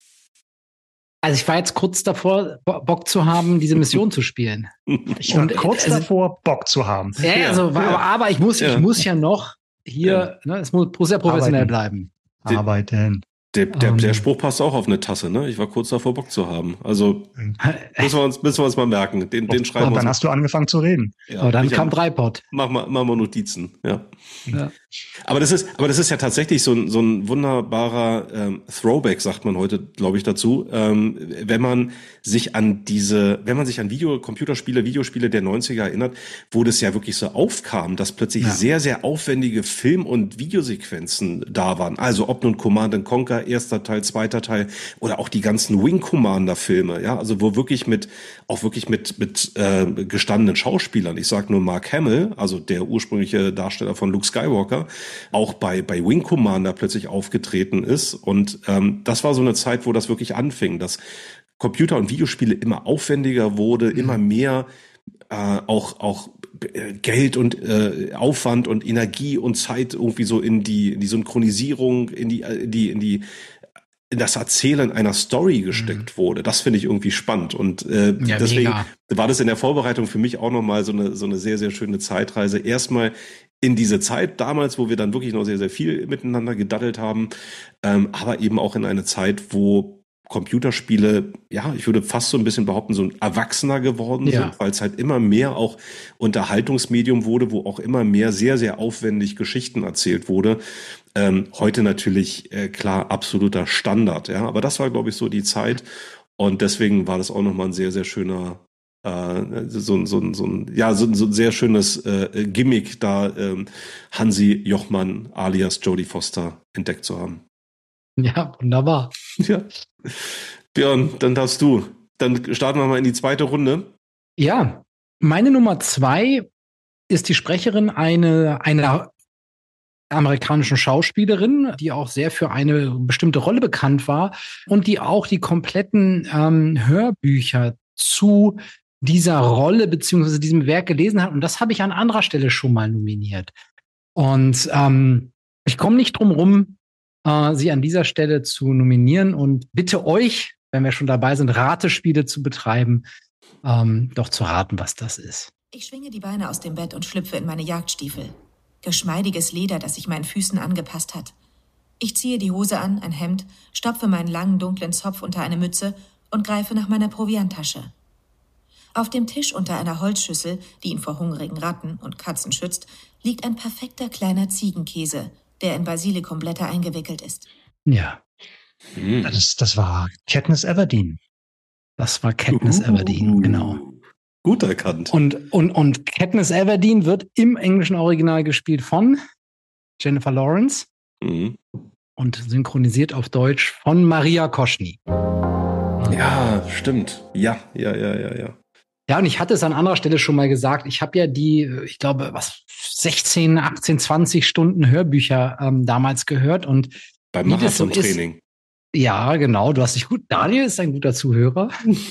Also ich war jetzt kurz davor, Bo- Bock zu haben, diese Mission zu spielen. Ich war Und, äh, kurz also- davor, Bock zu haben. Ja, Ja, also, ja. aber, aber ich muss, Ja. ich muss ja noch hier, ne, es muss, muss ja professionell Arbeiten. bleiben. Die- Arbeiten. Der, der, Ähm. der Spruch passt auch auf eine Tasse, ne? Ich war kurz davor, Bock zu haben. Also müssen wir uns, müssen wir uns mal merken. Den, den schreiben Und wir dann uns. hast du angefangen zu reden. Ja, Aber dann Micha, kam Dreipod. mach mal, mach mal Notizen. Ja. Ja. Aber das ist, aber das ist ja tatsächlich so ein, so ein wunderbarer ähm, Throwback, sagt man heute, glaube ich, dazu, ähm, wenn man sich an diese, wenn man sich an Video, Computerspiele, Videospiele der neunziger erinnert, wo das ja wirklich so aufkam, dass plötzlich ja. sehr, sehr aufwendige Film- und Videosequenzen da waren. Also ob nun Command and Conquer, erster Teil, zweiter Teil oder auch die ganzen Wing Commander Filme, ja, also wo wirklich mit, auch wirklich mit, mit äh, gestandenen Schauspielern, ich sag nur Mark Hamill, also der ursprüngliche Darsteller von Luke Skywalker, auch bei bei Wing Commander plötzlich aufgetreten ist. Und ähm, das war so eine Zeit, wo das wirklich anfing, dass Computer- und Videospiele immer aufwendiger wurde, mhm. immer mehr äh, auch auch Geld und äh, Aufwand und Energie und Zeit irgendwie so in die in die Synchronisierung, in die in die in die in das Erzählen einer Story gesteckt mhm. wurde. Das finde ich irgendwie spannend. Und äh, ja, deswegen mega. war das in der Vorbereitung für mich auch nochmal so eine so eine sehr, sehr schöne Zeitreise. Erstmal in diese Zeit damals, wo wir dann wirklich noch sehr, sehr viel miteinander gedaddelt haben, ähm, aber eben auch in eine Zeit, wo Computerspiele, ja, ich würde fast so ein bisschen behaupten, so ein erwachsener geworden ja. sind, weil es halt immer mehr auch Unterhaltungsmedium wurde, wo auch immer mehr sehr, sehr aufwendig Geschichten erzählt wurde. Ähm, heute natürlich, äh, klar, absoluter Standard, ja, aber das war, glaube ich, so die Zeit und deswegen war das auch nochmal ein sehr, sehr schöner, äh, so, so, so ein, ja, so, so ein sehr schönes äh, Gimmick, da ähm, Hansi Jochmann alias Jodie Foster entdeckt zu haben. Ja, wunderbar. Ja. Björn, dann darfst du. Dann starten wir mal in die zweite Runde. Ja, meine Nummer zwei ist die Sprecherin eine, einer amerikanischen Schauspielerin, die auch sehr für eine bestimmte Rolle bekannt war und die auch die kompletten ähm, Hörbücher zu dieser Rolle beziehungsweise diesem Werk gelesen hat. Und das habe ich an anderer Stelle schon mal nominiert. Und ähm, ich komme nicht drum rum, äh, sie an dieser Stelle zu nominieren und bitte euch, wenn wir schon dabei sind, Ratespiele zu betreiben, ähm, doch zu raten, was das ist. Ich schwinge die Beine aus dem Bett und schlüpfe in meine Jagdstiefel. Geschmeidiges Leder, das sich meinen Füßen angepasst hat. Ich ziehe die Hose an, ein Hemd, stopfe meinen langen, dunklen Zopf unter eine Mütze und greife nach meiner Provianttasche. Auf dem Tisch unter einer Holzschüssel, die ihn vor hungrigen Ratten und Katzen schützt, liegt ein perfekter kleiner Ziegenkäse, der in Basilikumblätter eingewickelt ist. Ja. Hm. Das, das war Katniss Everdeen. Das war Katniss uh, Everdeen, genau. Gut erkannt. Und, und, und Katniss Everdeen wird im englischen Original gespielt von Jennifer Lawrence mhm. und synchronisiert auf Deutsch von Maria Koschny. Ja, stimmt. Ja, ja, ja, ja, ja. Ja, und ich hatte es an anderer Stelle schon mal gesagt, ich habe ja die, ich glaube, was, sechzehn, achtzehn, zwanzig Stunden Hörbücher ähm, damals gehört. Und beim Marathon-Training. Ja, genau. Du hast dich gut. Daniel ist ein guter Zuhörer.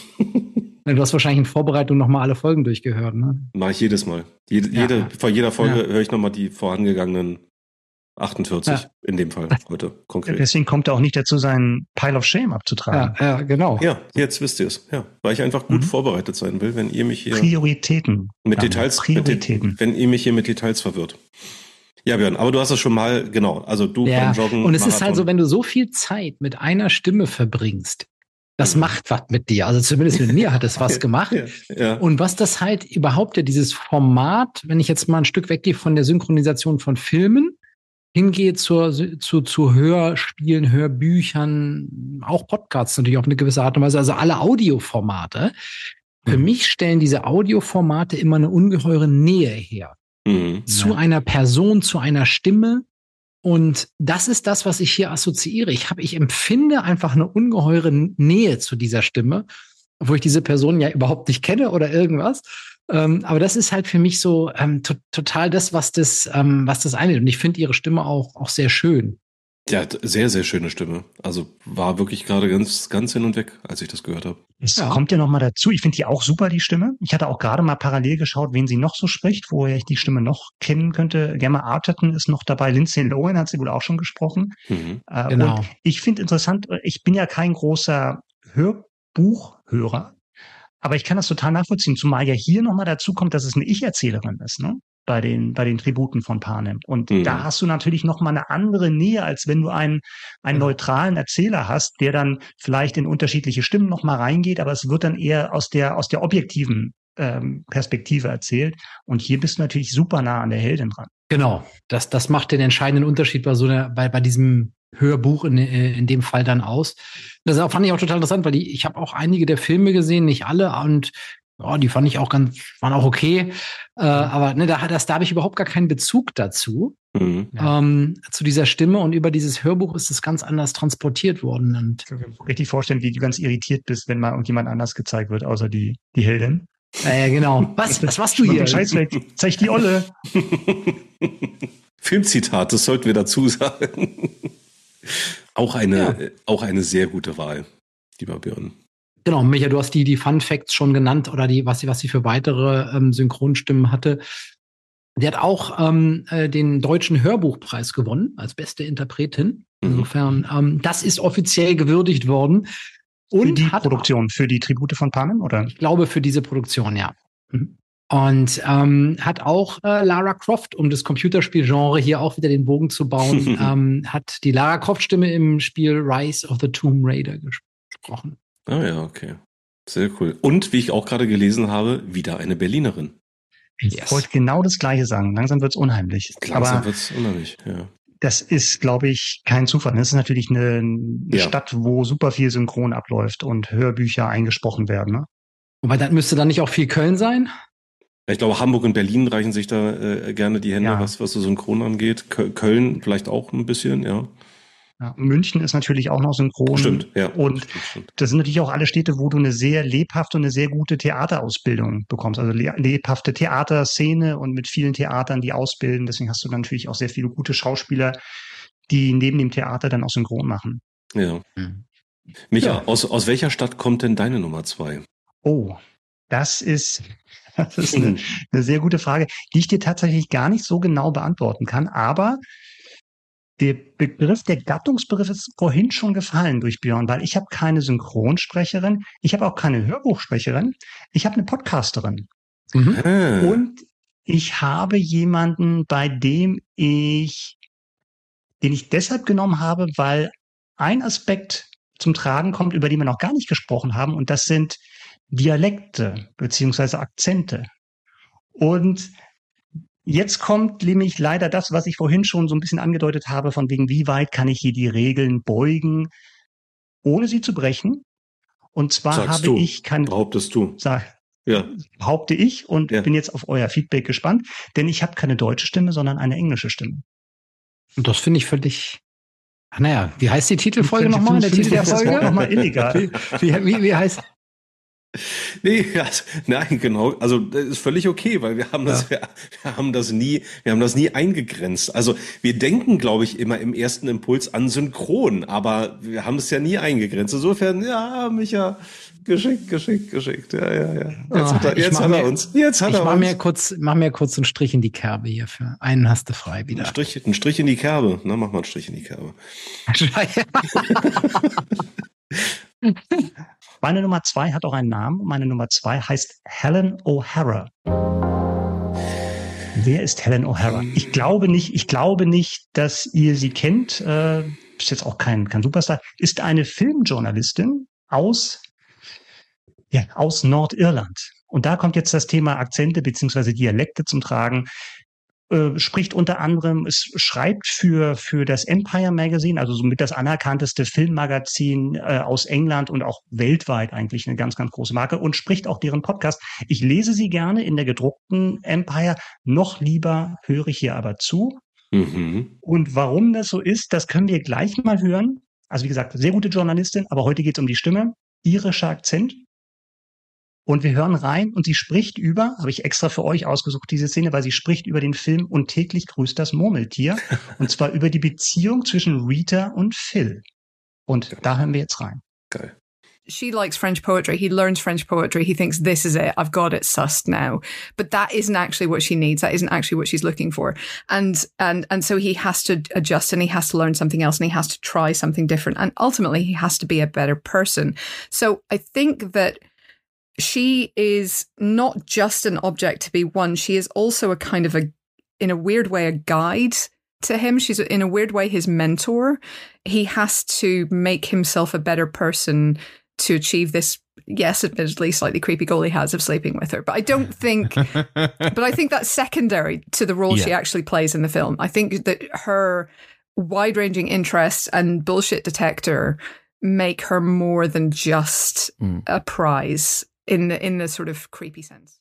Du hast wahrscheinlich in Vorbereitung nochmal alle Folgen durchgehört, ne? Mach ich jedes Mal. Jede, ja. jede, vor jeder Folge ja. höre ich nochmal die vorangegangenen achtundvierzig, ja. in dem Fall heute konkret. Deswegen kommt er auch nicht dazu, seinen Pile of Shame abzutragen. Ja, ja genau. Ja, jetzt wisst ihr es. Ja, weil ich einfach gut mhm. vorbereitet sein will, wenn ihr mich hier Prioritäten mit Details, Prioritäten. Mit, wenn ihr mich hier mit Details verwirrt. Ja, Björn, aber du hast es schon mal, genau, also du ja. beim Joggen. Und es Marathon. Ist halt so, wenn du so viel Zeit mit einer Stimme verbringst, das mhm. macht was mit dir. Also zumindest mit mir hat es was gemacht. Ja, ja. Und was das halt überhaupt ja dieses Format, wenn ich jetzt mal ein Stück weggehe von der Synchronisation von Filmen, hingehe zur, zu, zu Hörspielen, Hörbüchern, auch Podcasts natürlich auf eine gewisse Art und Weise, also alle Audioformate. Mhm. Für mich stellen diese Audioformate immer eine ungeheure Nähe her. Mhm. Zu ja. einer Person, zu einer Stimme. Und das ist das, was ich hier assoziiere. Ich habe, ich empfinde einfach eine ungeheure Nähe zu dieser Stimme, obwohl ich diese Person ja überhaupt nicht kenne oder irgendwas. Ähm, aber das ist halt für mich so ähm, to- total das, was das, ähm, was das einlädt. Und ich finde ihre Stimme auch, auch sehr schön. Ja, sehr, sehr schöne Stimme. Also war wirklich gerade ganz, ganz hin und weg, als ich das gehört habe. Es ja. kommt ja noch mal dazu. Ich finde die auch super, die Stimme. Ich hatte auch gerade mal parallel geschaut, wen sie noch so spricht, woher ich die Stimme noch kennen könnte. Gemma Arterton ist noch dabei. Lindsay Lohan hat sie wohl auch schon gesprochen. Mhm. Äh, genau. Und ich finde interessant, ich bin ja kein großer Hörbuchhörer, aber ich kann das total nachvollziehen, zumal ja hier noch mal dazu kommt, dass es eine Ich-Erzählerin ist, ne? bei den bei den Tributen von Panem. Und mhm. da hast du natürlich noch mal eine andere Nähe, als wenn du einen einen neutralen Erzähler hast, der dann vielleicht in unterschiedliche Stimmen noch mal reingeht, aber es wird dann eher aus der aus der objektiven ähm, Perspektive erzählt. Und hier bist du natürlich super nah an der Heldin dran. Genau, das, das macht den entscheidenden Unterschied bei so einer, bei, bei diesem Hörbuch in, in dem Fall dann aus. Das fand ich auch total interessant, weil die, ich habe auch einige der Filme gesehen, nicht alle, und ja, die fand ich auch ganz, waren auch okay. Äh, aber ne, da, das, da habe ich überhaupt gar keinen Bezug dazu, mhm. ähm, zu dieser Stimme. Und über dieses Hörbuch ist es ganz anders transportiert worden. Und ich kann mir richtig vorstellen, wie du ganz irritiert bist, wenn mal irgendjemand anders gezeigt wird, außer die, die Heldin. Ja, ja, genau. Was, was machst du hier? Scheiß weg. Zeig die Olle. Filmzitat, das sollten wir dazu sagen. Auch eine, ja. auch eine sehr gute Wahl, lieber Björn. Genau, Micha, du hast die, die Fun Facts schon genannt oder die, was sie, was sie für weitere ähm, Synchronstimmen hatte. Die hat auch ähm, äh, den Deutschen Hörbuchpreis gewonnen als beste Interpretin. Insofern, mhm. ähm, das ist offiziell gewürdigt worden. Und für die Produktion, auch, für die Tribute von Panem, oder? Ich glaube, für diese Produktion, ja. Mhm. Und ähm, hat auch äh, Lara Croft, um das Computerspielgenre hier auch wieder den Bogen zu bauen, ähm, hat die Lara Croft-Stimme im Spiel Rise of the Tomb Raider gesprochen. Ah ja, okay. Sehr cool. Und, wie ich auch gerade gelesen habe, wieder eine Berlinerin. Ich yes. wollte genau das Gleiche sagen. Langsam wird's unheimlich. Langsam wird's unheimlich, ja. Das ist, glaube ich, kein Zufall. Das ist natürlich eine, eine ja. Stadt, wo super viel Synchron abläuft und Hörbücher eingesprochen werden. Ne? Wobei, das müsste dann nicht auch viel Köln sein? Ich glaube, Hamburg und Berlin reichen sich da äh, gerne die Hände, ja. was, was so Synchron angeht. Köln vielleicht auch ein bisschen, ja. Ja, München ist natürlich auch noch synchron. Stimmt, ja. Und stimmt, stimmt. Das sind natürlich auch alle Städte, wo du eine sehr lebhafte und eine sehr gute Theaterausbildung bekommst. Also lebhafte Theaterszene und mit vielen Theatern, die ausbilden. Deswegen hast du dann natürlich auch sehr viele gute Schauspieler, die neben dem Theater dann auch synchron machen. Ja. Mhm. Micha, ja. aus, aus welcher Stadt kommt denn deine Nummer zwei? Oh, das ist, das ist eine, eine sehr gute Frage, die ich dir tatsächlich gar nicht so genau beantworten kann. Aber der Begriff, der Gattungsbegriff ist vorhin schon gefallen durch Björn, weil ich habe keine Synchronsprecherin, ich habe auch keine Hörbuchsprecherin, ich habe eine Podcasterin. Mhm. Und ich habe jemanden, bei dem ich, den ich deshalb genommen habe, weil ein Aspekt zum Tragen kommt, über den wir noch gar nicht gesprochen haben, und das sind Dialekte beziehungsweise Akzente. Und jetzt kommt nämlich leider das, was ich vorhin schon so ein bisschen angedeutet habe, von wegen, wie weit kann ich hier die Regeln beugen, ohne sie zu brechen. Und zwar Sagst habe du, ich keine... Behauptest du. Sag, ja. Behaupte ich und ja. bin jetzt auf euer Feedback gespannt, denn ich habe keine deutsche Stimme, sondern eine englische Stimme. Und das finde ich völlig... Ach, naja, wie heißt die Titelfolge nochmal? Der Titel der Folge? Nochmal illegal. Wie, wie, wie, wie heißt... Nee, also, nein, genau. Also das ist völlig okay, weil wir haben das, ja. wir, wir haben das nie, wir haben das nie eingegrenzt. Also wir denken, glaube ich, immer im ersten Impuls an Synchron, aber wir haben es ja nie eingegrenzt. Insofern, ja, Micha, geschickt, geschickt, geschickt. Ja, ja, ja. Jetzt oh, hat er, jetzt hat er mir, uns. Jetzt hat ich er mach uns. Mir kurz, mach mir kurz einen Strich in die Kerbe hierfür. Einen hast du frei wieder. Ein Strich, ein Strich in die Kerbe. Na, mach mal einen Strich in die Kerbe. Meine Nummer zwei hat auch einen Namen. Meine Nummer zwei heißt Helen O'Hara. Wer ist Helen O'Hara? Ich glaube nicht, ich glaube nicht, dass ihr sie kennt. Äh, ist jetzt auch kein, kein Superstar. Ist eine Filmjournalistin aus, ja, aus Nordirland. Und da kommt jetzt das Thema Akzente beziehungsweise Dialekte zum Tragen. Äh, spricht unter anderem, es schreibt für für das Empire Magazine, also somit das anerkannteste Filmmagazin äh, aus England und auch weltweit eigentlich eine ganz, ganz große Marke, und spricht auch deren Podcast. Ich lese sie gerne in der gedruckten Empire, noch lieber höre ich hier aber zu. Mhm. Und warum das so ist, das können wir gleich mal hören. Also wie gesagt, sehr gute Journalistin, aber heute geht es um die Stimme, irischer Akzent. Und wir hören rein und sie spricht über, habe ich extra für euch ausgesucht, diese Szene, weil sie spricht über den Film Und täglich grüßt das Murmeltier. Und zwar über die Beziehung zwischen Rita und Phil. Und Geil. Da hören wir jetzt rein. Geil. She likes French poetry. He learns French poetry. He thinks, this is it. I've got it sussed now. But that isn't actually what she needs. That isn't actually what she's looking for. And, and, and so he has to adjust and he has to learn something else and he has to try something different. And ultimately he has to be a better person. So I think that she is not just an object to be won. She is also a kind of a, in a weird way, a guide to him. She's in a weird way his mentor. He has to make himself a better person to achieve this, yes, admittedly slightly creepy goal he has of sleeping with her. But I don't think, but I think that's secondary to the role yeah. she actually plays in the film. I think that her wide-ranging interests and bullshit detector make her more than just mm. a prize in the, in the sort of creepy sense.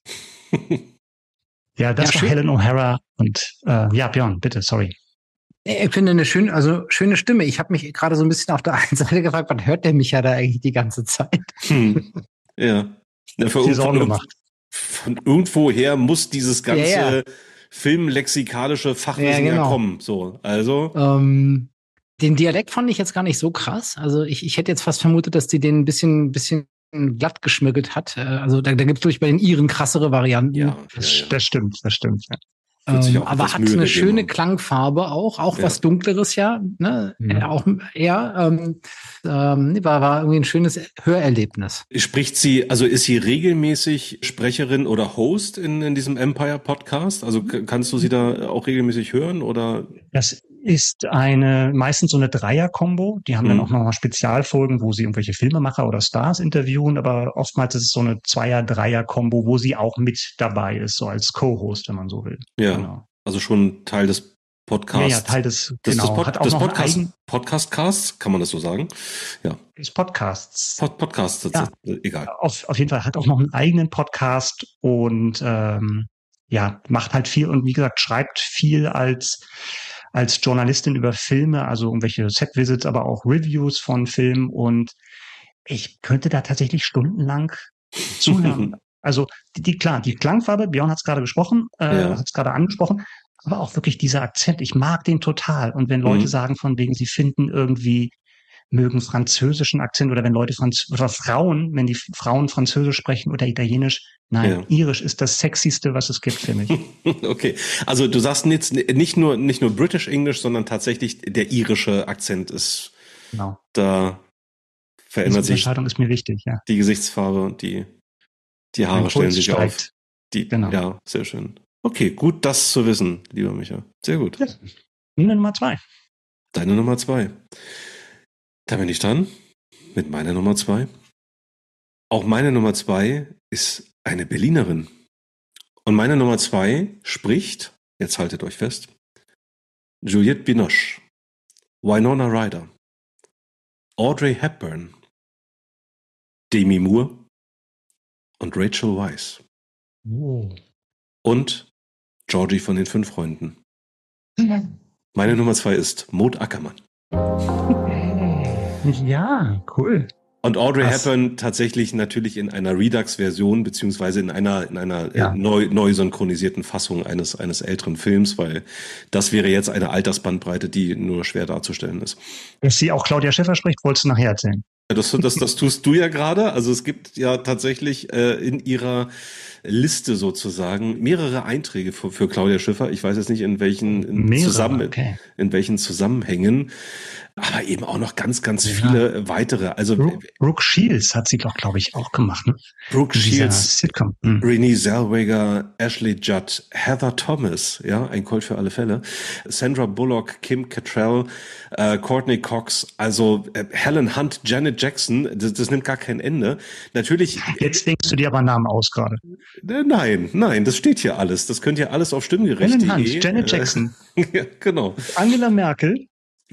Ja, das ja, war Helen O'Hara und äh, ja, Björn, bitte, sorry. Ich finde eine schöne, also schöne Stimme. Ich habe mich gerade so ein bisschen auf der einen Seite gefragt, was hört der mich ja da eigentlich die ganze Zeit? Hm. Ja. ja von, Sorgen von, gemacht. Von irgendwoher muss dieses ganze ja, ja. filmlexikalische Fachwissen ja, genau. ja kommen. So, also. Ähm, den Dialekt fand ich jetzt gar nicht so krass. Also ich, ich hätte jetzt fast vermutet, dass die den ein bisschen, bisschen glatt geschmirgelt hat. Also da, da gibt es durch bei den Iren krassere Varianten. Ja, das, ja, ja. das stimmt, das stimmt. Ja. Ähm, aber hat Mühe eine schöne haben. Klangfarbe auch, auch ja. was Dunkleres ja, ne? Mhm. Auch eher ähm, ähm, war, war irgendwie ein schönes Hörerlebnis. Spricht sie, also ist sie regelmäßig Sprecherin oder Host in, in diesem Empire Podcast? Also kannst du sie da auch regelmäßig hören oder? Das ist eine, meistens so eine Dreier-Kombo. Die haben mhm. dann auch nochmal Spezialfolgen, wo sie irgendwelche Filmemacher oder Stars interviewen, aber oftmals ist es so eine Zweier-Dreier-Kombo, wo sie auch mit dabei ist, so als Co-Host, wenn man so will. Ja, genau. Also schon Teil des Podcasts. Ja, ja, Teil des, des genau. Des, Pod, hat auch des noch Podcast, eigen, Podcast-Casts, kann man das so sagen? Ja. Des Podcasts. Pod, Podcasts, ja. ist, egal. Auf, auf jeden Fall hat auch noch einen eigenen Podcast und ähm, ja, macht halt viel und wie gesagt, schreibt viel als als Journalistin über Filme, also irgendwelche Set-Visits, aber auch Reviews von Filmen und ich könnte da tatsächlich stundenlang zuhören. Also die, die klar, die Klangfarbe, Björn hat es gerade gesprochen, äh, ja. hat es gerade angesprochen, aber auch wirklich dieser Akzent, ich mag den total. Und wenn Leute mhm. sagen von wegen, sie finden irgendwie, mögen französischen Akzent oder wenn Leute Franz oder Frauen, wenn die Frauen Französisch sprechen oder Italienisch, nein, ja. Irisch ist das Sexyste, was es gibt für mich. Okay, also du sagst jetzt nicht nur nicht nur British English, sondern tatsächlich der irische Akzent ist genau. Da verändert Diese sich. Unterscheidung ist mir wichtig, ja. Die Gesichtsfarbe und die die Haare stellen sich steigt. auf. Die, genau. Ja, sehr schön. Okay, gut, das zu wissen, lieber Micha. Sehr gut. Ja. Deine Nummer zwei. Deine Nummer zwei. Da bin ich dran mit meiner Nummer zwei. Auch meine Nummer zwei ist eine Berlinerin. Und meine Nummer zwei spricht, jetzt haltet euch fest, Juliette Binoche, Winona Ryder, Audrey Hepburn, Demi Moore und Rachel Weisz. Oh. Und Georgie von den fünf Freunden. Meine Nummer zwei ist Maud Ackermann. Ja, cool. Und Audrey Krass. Hepburn tatsächlich natürlich in einer Redux-Version beziehungsweise in einer in einer ja. äh, neu neu synchronisierten Fassung eines eines älteren Films, weil das wäre jetzt eine Altersbandbreite, die nur schwer darzustellen ist. Dass sie auch Claudia Schiffer spricht, wolltest du nachher erzählen. Das, das, das tust du ja gerade. Also es gibt ja tatsächlich äh, in ihrer Liste sozusagen mehrere Einträge für, für Claudia Schiffer. Ich weiß jetzt nicht in welchen in, mehrere, zusammen okay. in welchen Zusammenhängen, aber eben auch noch ganz ganz ja. viele weitere. Also Brooke, Brooke Shields hat sie doch, glaube ich, auch gemacht. Ne? Brooke Shields, Sitcom. Mhm. Renée Zellweger, Ashley Judd, Heather Thomas, ja, ein Colt für alle Fälle, Sandra Bullock, Kim Cattrall, äh, Courtney Cox, also äh, Helen Hunt, Janet Jackson. Das, das nimmt gar kein Ende. Natürlich. Jetzt denkst du dir aber Namen aus gerade. Nein, nein, das steht hier alles. Das könnt ihr alles auf stimmgerecht punkt de. Janet Jackson. Ja, genau. Angela Merkel.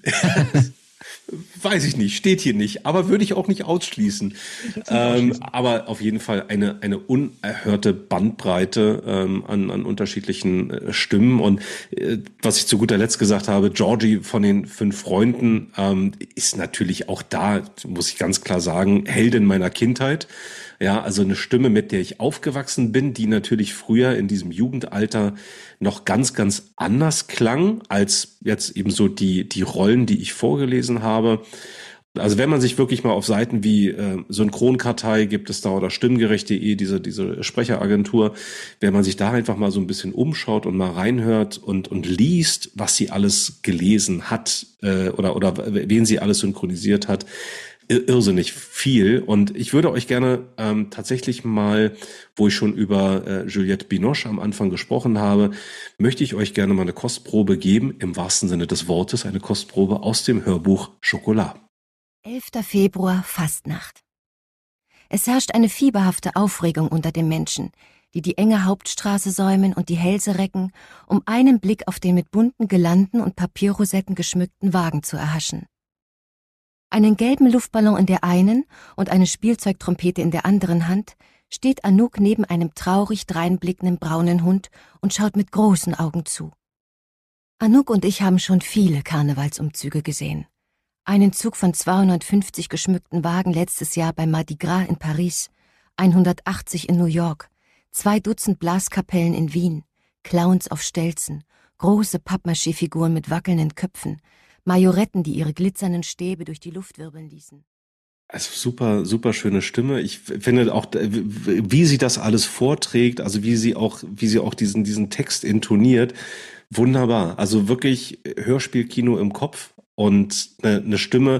Weiß ich nicht, steht hier nicht, aber würde ich auch nicht ausschließen. Ähm, aber auf jeden Fall eine eine unerhörte Bandbreite ähm, an an unterschiedlichen äh, Stimmen. Und äh, was ich zu guter Letzt gesagt habe, Georgie von den fünf Freunden ähm, ist natürlich auch da, muss ich ganz klar sagen, Heldin meiner Kindheit. Ja, also eine Stimme, mit der ich aufgewachsen bin, die natürlich früher in diesem Jugendalter noch ganz, ganz anders klang als jetzt eben so die, die Rollen, die ich vorgelesen habe. Also wenn man sich wirklich mal auf Seiten wie äh, Synchronkartei gibt es da oder stimmgerecht punkt de, diese, diese Sprecheragentur, wenn man sich da einfach mal so ein bisschen umschaut und mal reinhört und, und liest, was sie alles gelesen hat äh, oder, oder wen sie alles synchronisiert hat, irrsinnig viel. Und ich würde euch gerne ähm, tatsächlich mal, wo ich schon über äh, Juliette Binoche am Anfang gesprochen habe, möchte ich euch gerne mal eine Kostprobe geben, im wahrsten Sinne des Wortes, eine Kostprobe aus dem Hörbuch Schokolade. elfter Februar, Fastnacht. Es herrscht eine fieberhafte Aufregung unter den Menschen, die die enge Hauptstraße säumen und die Hälse recken, um einen Blick auf den mit bunten Girlanden und Papierrosetten geschmückten Wagen zu erhaschen. Einen gelben Luftballon in der einen und eine Spielzeugtrompete in der anderen Hand steht Anouk neben einem traurig dreinblickenden braunen Hund und schaut mit großen Augen zu. Anouk und ich haben schon viele Karnevalsumzüge gesehen. Einen Zug von zweihundertfünfzig geschmückten Wagen letztes Jahr beim Mardi Gras in Paris, hundertachtzig in New York, zwei Dutzend Blaskapellen in Wien, Clowns auf Stelzen, große Pappmaché-Figuren mit wackelnden Köpfen, Majoretten, die ihre glitzernden Stäbe durch die Luft wirbeln ließen. Also super, super schöne Stimme. Ich finde auch, wie sie das alles vorträgt, also wie sie auch, wie sie auch diesen, diesen Text intoniert, wunderbar. Also wirklich Hörspielkino im Kopf und eine, eine Stimme.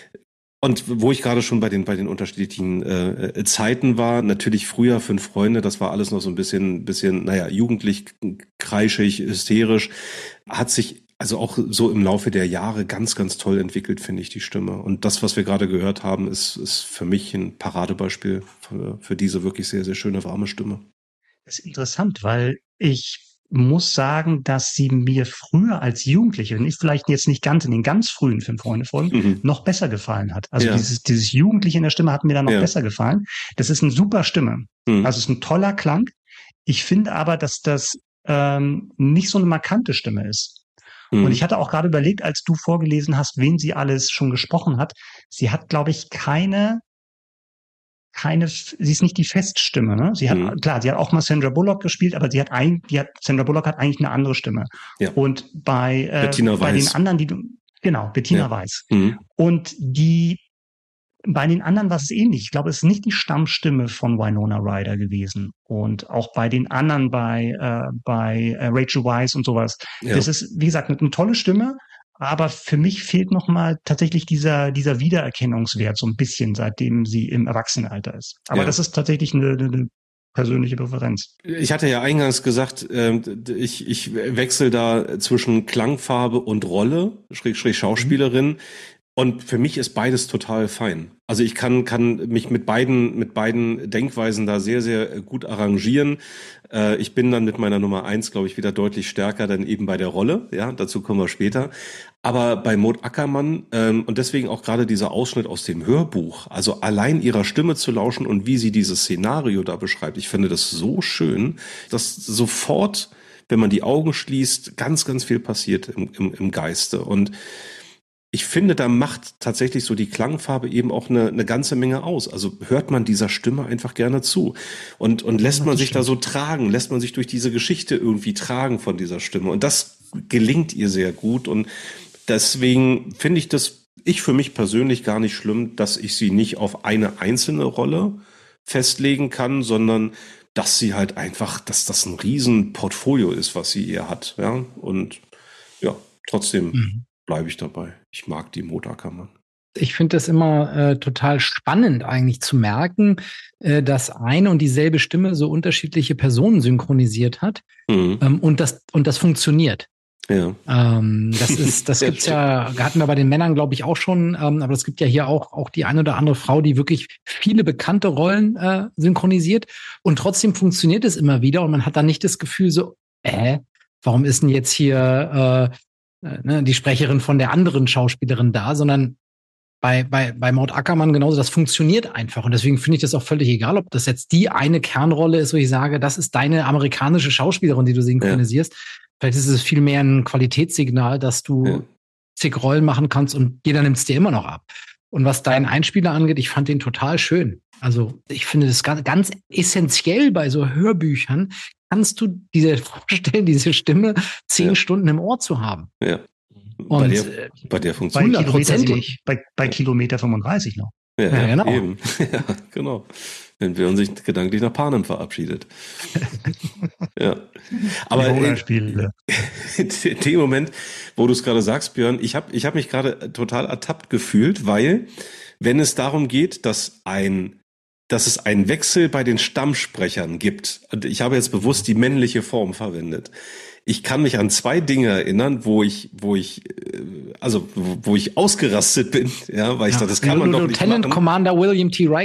Und wo ich gerade schon bei den bei den unterschiedlichen äh, Zeiten war, natürlich früher Fünf Freunde, das war alles noch so ein bisschen, bisschen, naja, jugendlich, kreischig, hysterisch, hat sich also auch so im Laufe der Jahre ganz, ganz toll entwickelt, finde ich, die Stimme. Und das, was wir gerade gehört haben, ist, ist für mich ein Paradebeispiel für, für diese wirklich sehr, sehr schöne, warme Stimme. Das ist interessant, weil ich muss sagen, dass sie mir früher als Jugendliche, und ich vielleicht jetzt nicht ganz in den ganz frühen Fünf-Freunde-Folgen, mhm. noch besser gefallen hat. Also ja. dieses, dieses Jugendliche in der Stimme hat mir dann noch ja. besser gefallen. Das ist eine super Stimme. Mhm. Also es ist ein toller Klang. Ich finde aber, dass das ähm, nicht so eine markante Stimme ist. Und ich hatte auch gerade überlegt, als du vorgelesen hast, wen sie alles schon gesprochen hat. Sie hat, glaube ich, keine, keine, sie ist nicht die Feststimme, ne? Sie hat, mhm. klar, sie hat auch mal Sandra Bullock gespielt, aber sie hat eigentlich, die hat, Sandra Bullock hat eigentlich eine andere Stimme. Ja. Und bei, äh, bei den anderen, die du, genau, Bettina ja. Weiss. Mhm. Und die, bei den anderen war es ähnlich. Ich glaube, es ist nicht die Stammstimme von Winona Ryder gewesen. Und auch bei den anderen, bei äh, bei äh, Rachel Weisz und sowas. Ja. Das ist, wie gesagt, eine, eine tolle Stimme. Aber für mich fehlt nochmal tatsächlich dieser dieser Wiedererkennungswert so ein bisschen, seitdem sie im Erwachsenenalter ist. Aber ja. das ist tatsächlich eine, eine persönliche Präferenz. Ich hatte ja eingangs gesagt, äh, ich ich wechsle da zwischen Klangfarbe und Rolle, Schräg, Schräg Schauspielerin. Mhm. Und für mich ist beides total fein. Also ich kann kann mich mit beiden mit beiden Denkweisen da sehr, sehr gut arrangieren. Äh, ich bin dann mit meiner Nummer eins, glaube ich, wieder deutlich stärker dann eben bei der Rolle. Ja, dazu kommen wir später. Aber bei Maud Ackermann ähm, und deswegen auch gerade dieser Ausschnitt aus dem Hörbuch, also allein ihrer Stimme zu lauschen und wie sie dieses Szenario da beschreibt, ich finde das so schön, dass sofort, wenn man die Augen schließt, ganz, ganz viel passiert im, im, im Geiste. Und ich finde, da macht tatsächlich so die Klangfarbe eben auch eine, eine ganze Menge aus. Also hört man dieser Stimme einfach gerne zu. Und, und lässt man sich da so tragen, lässt man sich durch diese Geschichte irgendwie tragen von dieser Stimme. Und das gelingt ihr sehr gut. Und deswegen finde ich das, ich für mich persönlich gar nicht schlimm, dass ich sie nicht auf eine einzelne Rolle festlegen kann, sondern dass sie halt einfach, dass das ein riesen Portfolio ist, was sie ihr hat. Ja, und ja, trotzdem mhm. bleibe ich dabei. Ich mag die Maud Ackermann. Ich finde das immer äh, total spannend eigentlich zu merken, äh, dass eine und dieselbe Stimme so unterschiedliche Personen synchronisiert hat mhm. ähm, und das und das funktioniert. Ja. Ähm, das ist, das gibt's ja, hatten wir bei den Männern, glaube ich, auch schon, ähm, aber es gibt ja hier auch auch die eine oder andere Frau, die wirklich viele bekannte Rollen äh, synchronisiert und trotzdem funktioniert es immer wieder und man hat dann nicht das Gefühl so, äh, warum ist denn jetzt hier äh, die Sprecherin von der anderen Schauspielerin da, sondern bei, bei, bei Maud Ackermann genauso, das funktioniert einfach. Und deswegen finde ich das auch völlig egal, ob das jetzt die eine Kernrolle ist, wo ich sage, das ist deine amerikanische Schauspielerin, die du synchronisierst. Ja. Vielleicht ist es vielmehr ein Qualitätssignal, dass du ja. zig Rollen machen kannst und jeder nimmt es dir immer noch ab. Und was deinen Einspieler angeht, ich fand den total schön. Also ich finde das ganz, ganz essentiell bei so Hörbüchern, kannst du dir vorstellen, diese Stimme zehn ja. Stunden im Ohr zu haben. Ja. Und bei der, bei der funktioniert hundertprozentig. Bei, bei Kilometer fünfunddreißig noch. Ja, ja, genau. Eben. Ja, genau. Wenn wir uns sich gedanklich nach Panem verabschiedet. Ja. Aber in, in dem Moment, wo du es gerade sagst, Björn, ich habe ich hab mich gerade total ertappt gefühlt, weil wenn es darum geht, dass ein dass es einen Wechsel bei den Stammsprechern gibt. Und ich habe jetzt bewusst die männliche Form verwendet. Ich kann mich an zwei Dinge erinnern, wo ich, wo ich, also wo ich ausgerastet bin, ja, weil ich ja. dachte, das kann man doch nicht Lieutenant machen. Commander William T. Riker?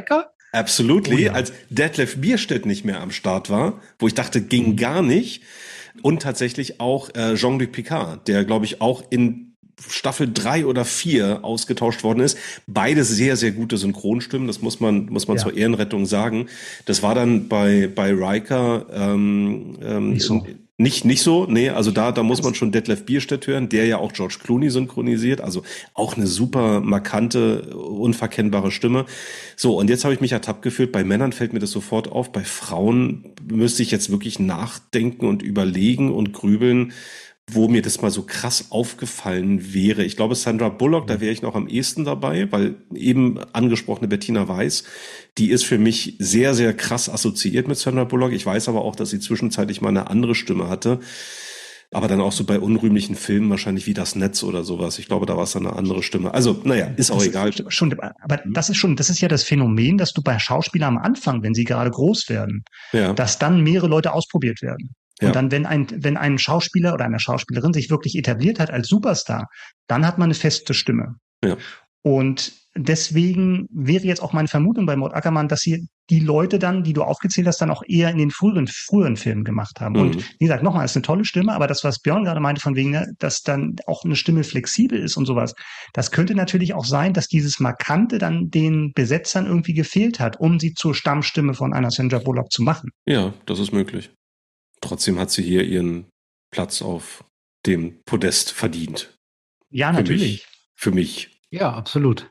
Absolutely, Oh ja. als Detlef Bierstedt nicht mehr am Start war, wo ich dachte, ging gar nicht. Und tatsächlich auch äh, Jean-Luc Picard, der, glaube ich, auch in Staffel drei oder vier ausgetauscht worden ist. Beide sehr, sehr gute Synchronstimmen, das muss man muss man Ja. zur Ehrenrettung sagen. Das war dann bei bei Riker ähm, ähm, Nicht so. Nicht, nicht so, nee, also da, da muss man schon Detlef Bierstedt hören, der ja auch George Clooney synchronisiert, also auch eine super markante, unverkennbare Stimme. So, und jetzt habe ich mich ertappt gefühlt, bei Männern fällt mir das sofort auf, bei Frauen müsste ich jetzt wirklich nachdenken und überlegen und grübeln, wo mir das mal so krass aufgefallen wäre. Ich glaube, Sandra Bullock, da wäre ich noch am ehesten dabei, weil eben angesprochene Bettina Weiss, die ist für mich sehr, sehr krass assoziiert mit Sandra Bullock. Ich weiß aber auch, dass sie zwischenzeitlich mal eine andere Stimme hatte. Aber dann auch so bei unrühmlichen Filmen, wahrscheinlich wie Das Netz oder sowas. Ich glaube, da war es dann eine andere Stimme. Also, naja, ist auch Das egal. Ist schon, aber das ist schon, das ist ja das Phänomen, dass du bei Schauspielern am Anfang, wenn sie gerade groß werden, Ja. dass dann mehrere Leute ausprobiert werden. Und Ja. dann, wenn ein, wenn ein Schauspieler oder eine Schauspielerin sich wirklich etabliert hat als Superstar, dann hat man eine feste Stimme. Ja. Und deswegen wäre jetzt auch meine Vermutung bei Maud Ackermann, dass sie die Leute dann, die du aufgezählt hast, dann auch eher in den früheren, früheren Filmen gemacht haben. Mhm. Und wie gesagt, nochmal, ist eine tolle Stimme, aber das, was Björn gerade meinte, von wegen, ne, dass dann auch eine Stimme flexibel ist und sowas, das könnte natürlich auch sein, dass dieses Markante dann den Besetzern irgendwie gefehlt hat, um sie zur Stammstimme von einer Sandra Bullock zu machen. Ja, das ist möglich. Trotzdem hat sie hier ihren Platz auf dem Podest verdient. Ja, Für natürlich. mich. Für mich. Ja, absolut.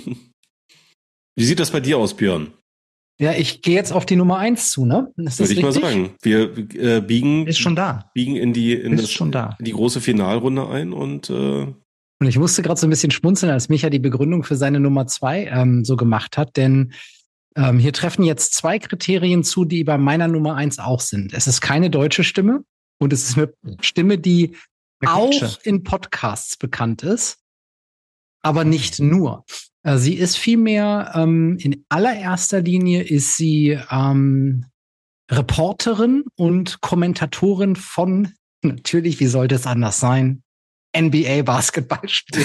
Wie sieht das bei dir aus, Björn? Ja, ich gehe jetzt auf die Nummer eins zu, ne? Ist das Würde ich mal richtig? sagen. Wir äh, biegen, Ist schon da. biegen in die in, Ist das, schon da. in die große Finalrunde ein und äh, Und ich musste gerade so ein bisschen schmunzeln, als Micha die Begründung für seine Nummer zwei ähm, so gemacht hat, denn ähm, hier treffen jetzt zwei Kriterien zu, die bei meiner Nummer eins auch sind. Es ist keine deutsche Stimme und es ist eine Stimme, die auch in Podcasts bekannt ist, aber nicht nur. Äh, sie ist vielmehr, ähm, in allererster Linie ist sie ähm, Reporterin und Kommentatorin von, natürlich, wie sollte es anders sein, N B A-Basketballspielen.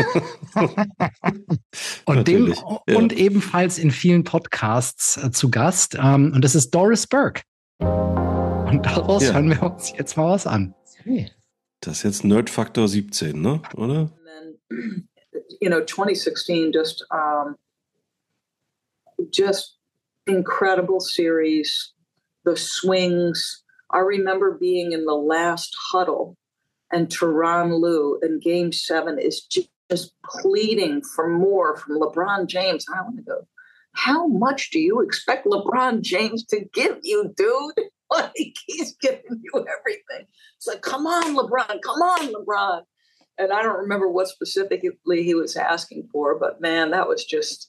und, dem, Natürlich, ja. und ebenfalls in vielen Podcasts äh, zu Gast. Ähm, und das ist Doris Burke. Und daraus Ja. hören wir uns jetzt mal was an. das ist jetzt Nerdfaktor siebzehn, ne? Oder? And then, you know, twenty sixteen just um, just incredible series. The swings. I remember being in the last huddle, and Tyronn Lue in Game Seven is just, just pleading for more from LeBron James. I want to go, how much do you expect LeBron James to give you, dude? Like, he's giving you everything. It's like, come on, LeBron, come on, LeBron. And I don't remember what specifically he was asking for, but man, that was just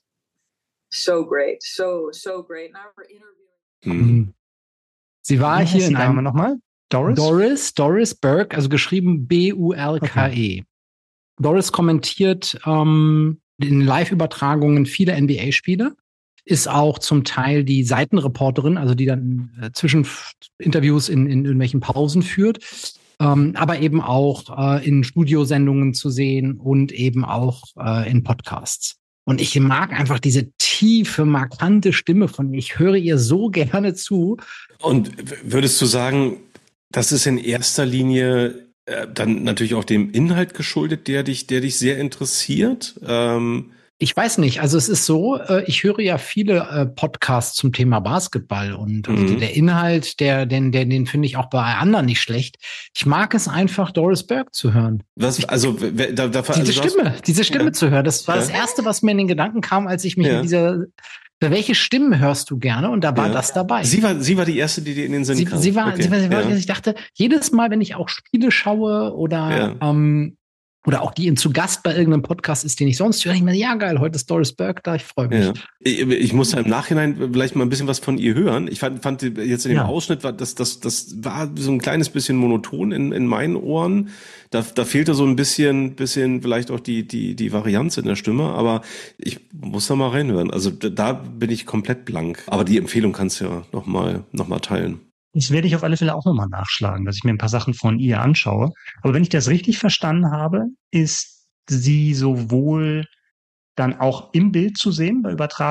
so great. So, so great. And I remember interviewing. Hm. Sie war Wie hier heißt in die Dame einem nochmal? Doris? Doris, Doris Burke, also geschrieben B U R K E. Doris kommentiert ähm, in Live-Übertragungen viele N B A-Spiele, ist auch zum Teil die Seitenreporterin, also die dann äh, zwischen Interviews in, in irgendwelchen Pausen führt, ähm, aber eben auch äh, in Studiosendungen zu sehen und eben auch äh, in Podcasts. Und ich mag einfach diese tiefe, markante Stimme von ihr. Ich höre ihr so gerne zu. Und w- würdest du sagen, das ist in erster Linie äh, dann natürlich auch dem Inhalt geschuldet, der dich, der dich sehr interessiert? Ähm, Ich weiß nicht, also es ist so, äh, ich höre ja viele äh, Podcasts zum Thema Basketball und also Mhm. der Inhalt, der, den, den, den finde ich auch bei anderen nicht schlecht. Ich mag es einfach, Doris Burke zu hören. was, also, w- w- da, da, Diese also du hast- Stimme, diese Stimme Ja. zu hören, das war Ja. das Erste, was mir in den Gedanken kam, als ich mich Ja. in dieser, welche Stimmen hörst du gerne? Und da war Ja. das dabei. Sie war, sie war die erste, die dir in den Sinn Sie, kam. sie war, Okay, sie war, sie war ja. ich dachte, jedes Mal, wenn ich auch Spiele schaue oder, Ja. ähm, oder auch die in zu Gast bei irgendeinem Podcast ist, den ich sonst höre, ich mir, ja geil, heute ist Doris Burke da, ich freue mich. Ja. Ich, ich muss da im Nachhinein vielleicht mal ein bisschen was von ihr hören. Ich fand, fand jetzt in dem Ja. Ausschnitt, war das, das, das war so ein kleines bisschen monoton in, in meinen Ohren. Da, da fehlte so ein bisschen, bisschen vielleicht auch die, die, die Varianz in der Stimme, aber ich muss da mal reinhören. Also da, da bin ich komplett blank. Aber die Empfehlung kannst du ja noch mal, noch mal teilen. Das werde ich auf alle Fälle auch nochmal nachschlagen, dass ich mir ein paar Sachen von ihr anschaue. Aber wenn ich das richtig verstanden habe, ist sie sowohl dann auch im Bild zu sehen bei Übertragung,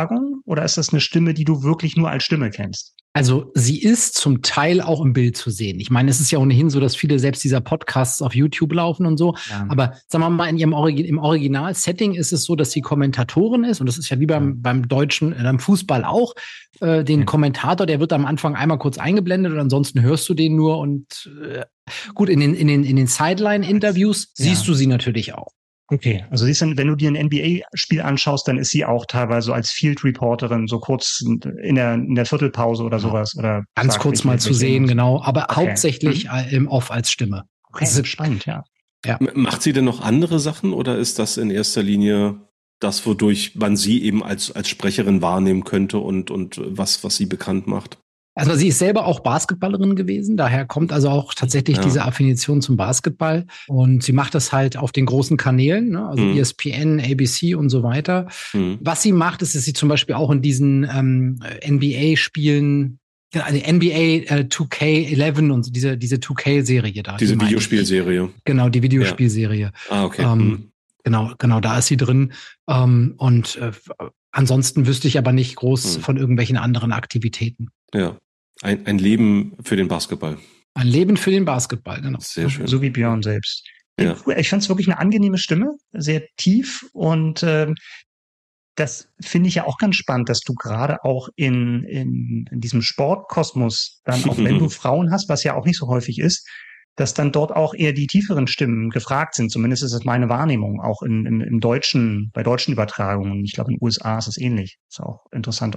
oder ist das eine Stimme, die du wirklich nur als Stimme kennst? Also sie ist zum Teil auch im Bild zu sehen. Ich meine, es ist ja ohnehin so, dass viele selbst dieser Podcasts auf YouTube laufen und so. Ja. Aber sagen wir mal, in ihrem Origi- im Original-Setting ist es so, dass sie Kommentatorin ist. Und das ist ja wie beim, beim deutschen, äh, beim Fußball auch. Äh, den ja. Kommentator, der wird am Anfang einmal kurz eingeblendet und ansonsten hörst du den nur. Und äh, gut, in den, in den, in den Sideline-Interviews ja. siehst du sie natürlich auch. Okay, also siehst du, wenn du dir ein N B A-Spiel anschaust, dann ist sie auch teilweise als Field-Reporterin so kurz in der, in der Viertelpause oder sowas. Oder ganz kurz mal zu sehen, genau. Aber okay. hauptsächlich mhm. im Off als Stimme. Okay, das ist spannend, ja. ja. Macht sie denn noch andere Sachen oder ist das in erster Linie das, wodurch man sie eben als, als Sprecherin wahrnehmen könnte und, und was, was sie bekannt macht? Also sie ist selber auch Basketballerin gewesen, daher kommt also auch tatsächlich ja. diese Affinität zum Basketball. Und sie macht das halt auf den großen Kanälen, ne? Also mhm. E S P N, A B C und so weiter. Mhm. Was sie macht, ist, dass sie zum Beispiel auch in diesen ähm, N B A-Spielen, also N B A äh, zwei K elf und so, diese, diese zwei K-Serie da. Diese die Videospielserie. Genau, die Videospielserie. Ja. Ah, okay. Ähm, mhm. Genau, genau, da ist sie drin. Ähm, und äh, ansonsten wüsste ich aber nicht groß mhm. von irgendwelchen anderen Aktivitäten. Ja, ein, ein Leben für den Basketball. Ein Leben für den Basketball, genau. Sehr schön. So wie Björn selbst. Ja. Ich fand es wirklich eine angenehme Stimme, sehr tief und ähm, das finde ich ja auch ganz spannend, dass du gerade auch in, in, in diesem Sportkosmos dann, auch wenn du Frauen hast, was ja auch nicht so häufig ist, dass dann dort auch eher die tieferen Stimmen gefragt sind. Zumindest ist es meine Wahrnehmung, auch in, im, im deutschen, bei deutschen Übertragungen. Ich glaube, in den U S A ist es ähnlich. Ist auch interessant.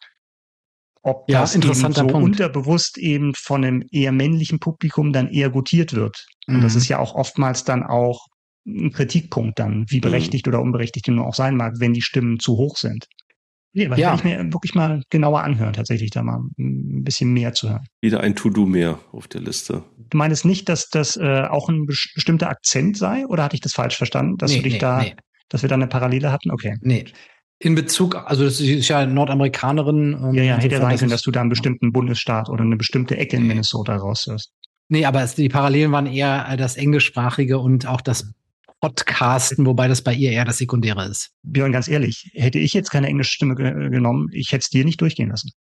Ob ja, das eben so Punkt. unterbewusst eben von einem eher männlichen Publikum dann eher gutiert wird. Und mhm. das ist ja auch oftmals dann auch ein Kritikpunkt dann, wie berechtigt mhm. oder unberechtigt die nur auch sein mag, wenn die Stimmen zu hoch sind. Nee, aber ja. kann ich mir wirklich mal genauer anhören, tatsächlich da mal ein bisschen mehr zu hören. Wieder ein To-Do mehr auf der Liste. Du meinst nicht, dass das äh, auch ein bes- bestimmter Akzent sei? Oder hatte ich das falsch verstanden? Dass nee, du dich nee, da, nee. dass wir da eine Parallele hatten? Okay. Nee. In Bezug, also das ist ja Nordamerikanerin. Ähm, ja, ja, hätte ja sein können, dass du da einen bestimmten Bundesstaat oder eine bestimmte Ecke in Minnesota raushörst. Nee, aber es, die Parallelen waren eher das Englischsprachige und auch das Podcasten, wobei das bei ihr eher das Sekundäre ist. Björn, ganz ehrlich, hätte ich jetzt keine englische Stimme ge- genommen, ich hätte es dir nicht durchgehen lassen.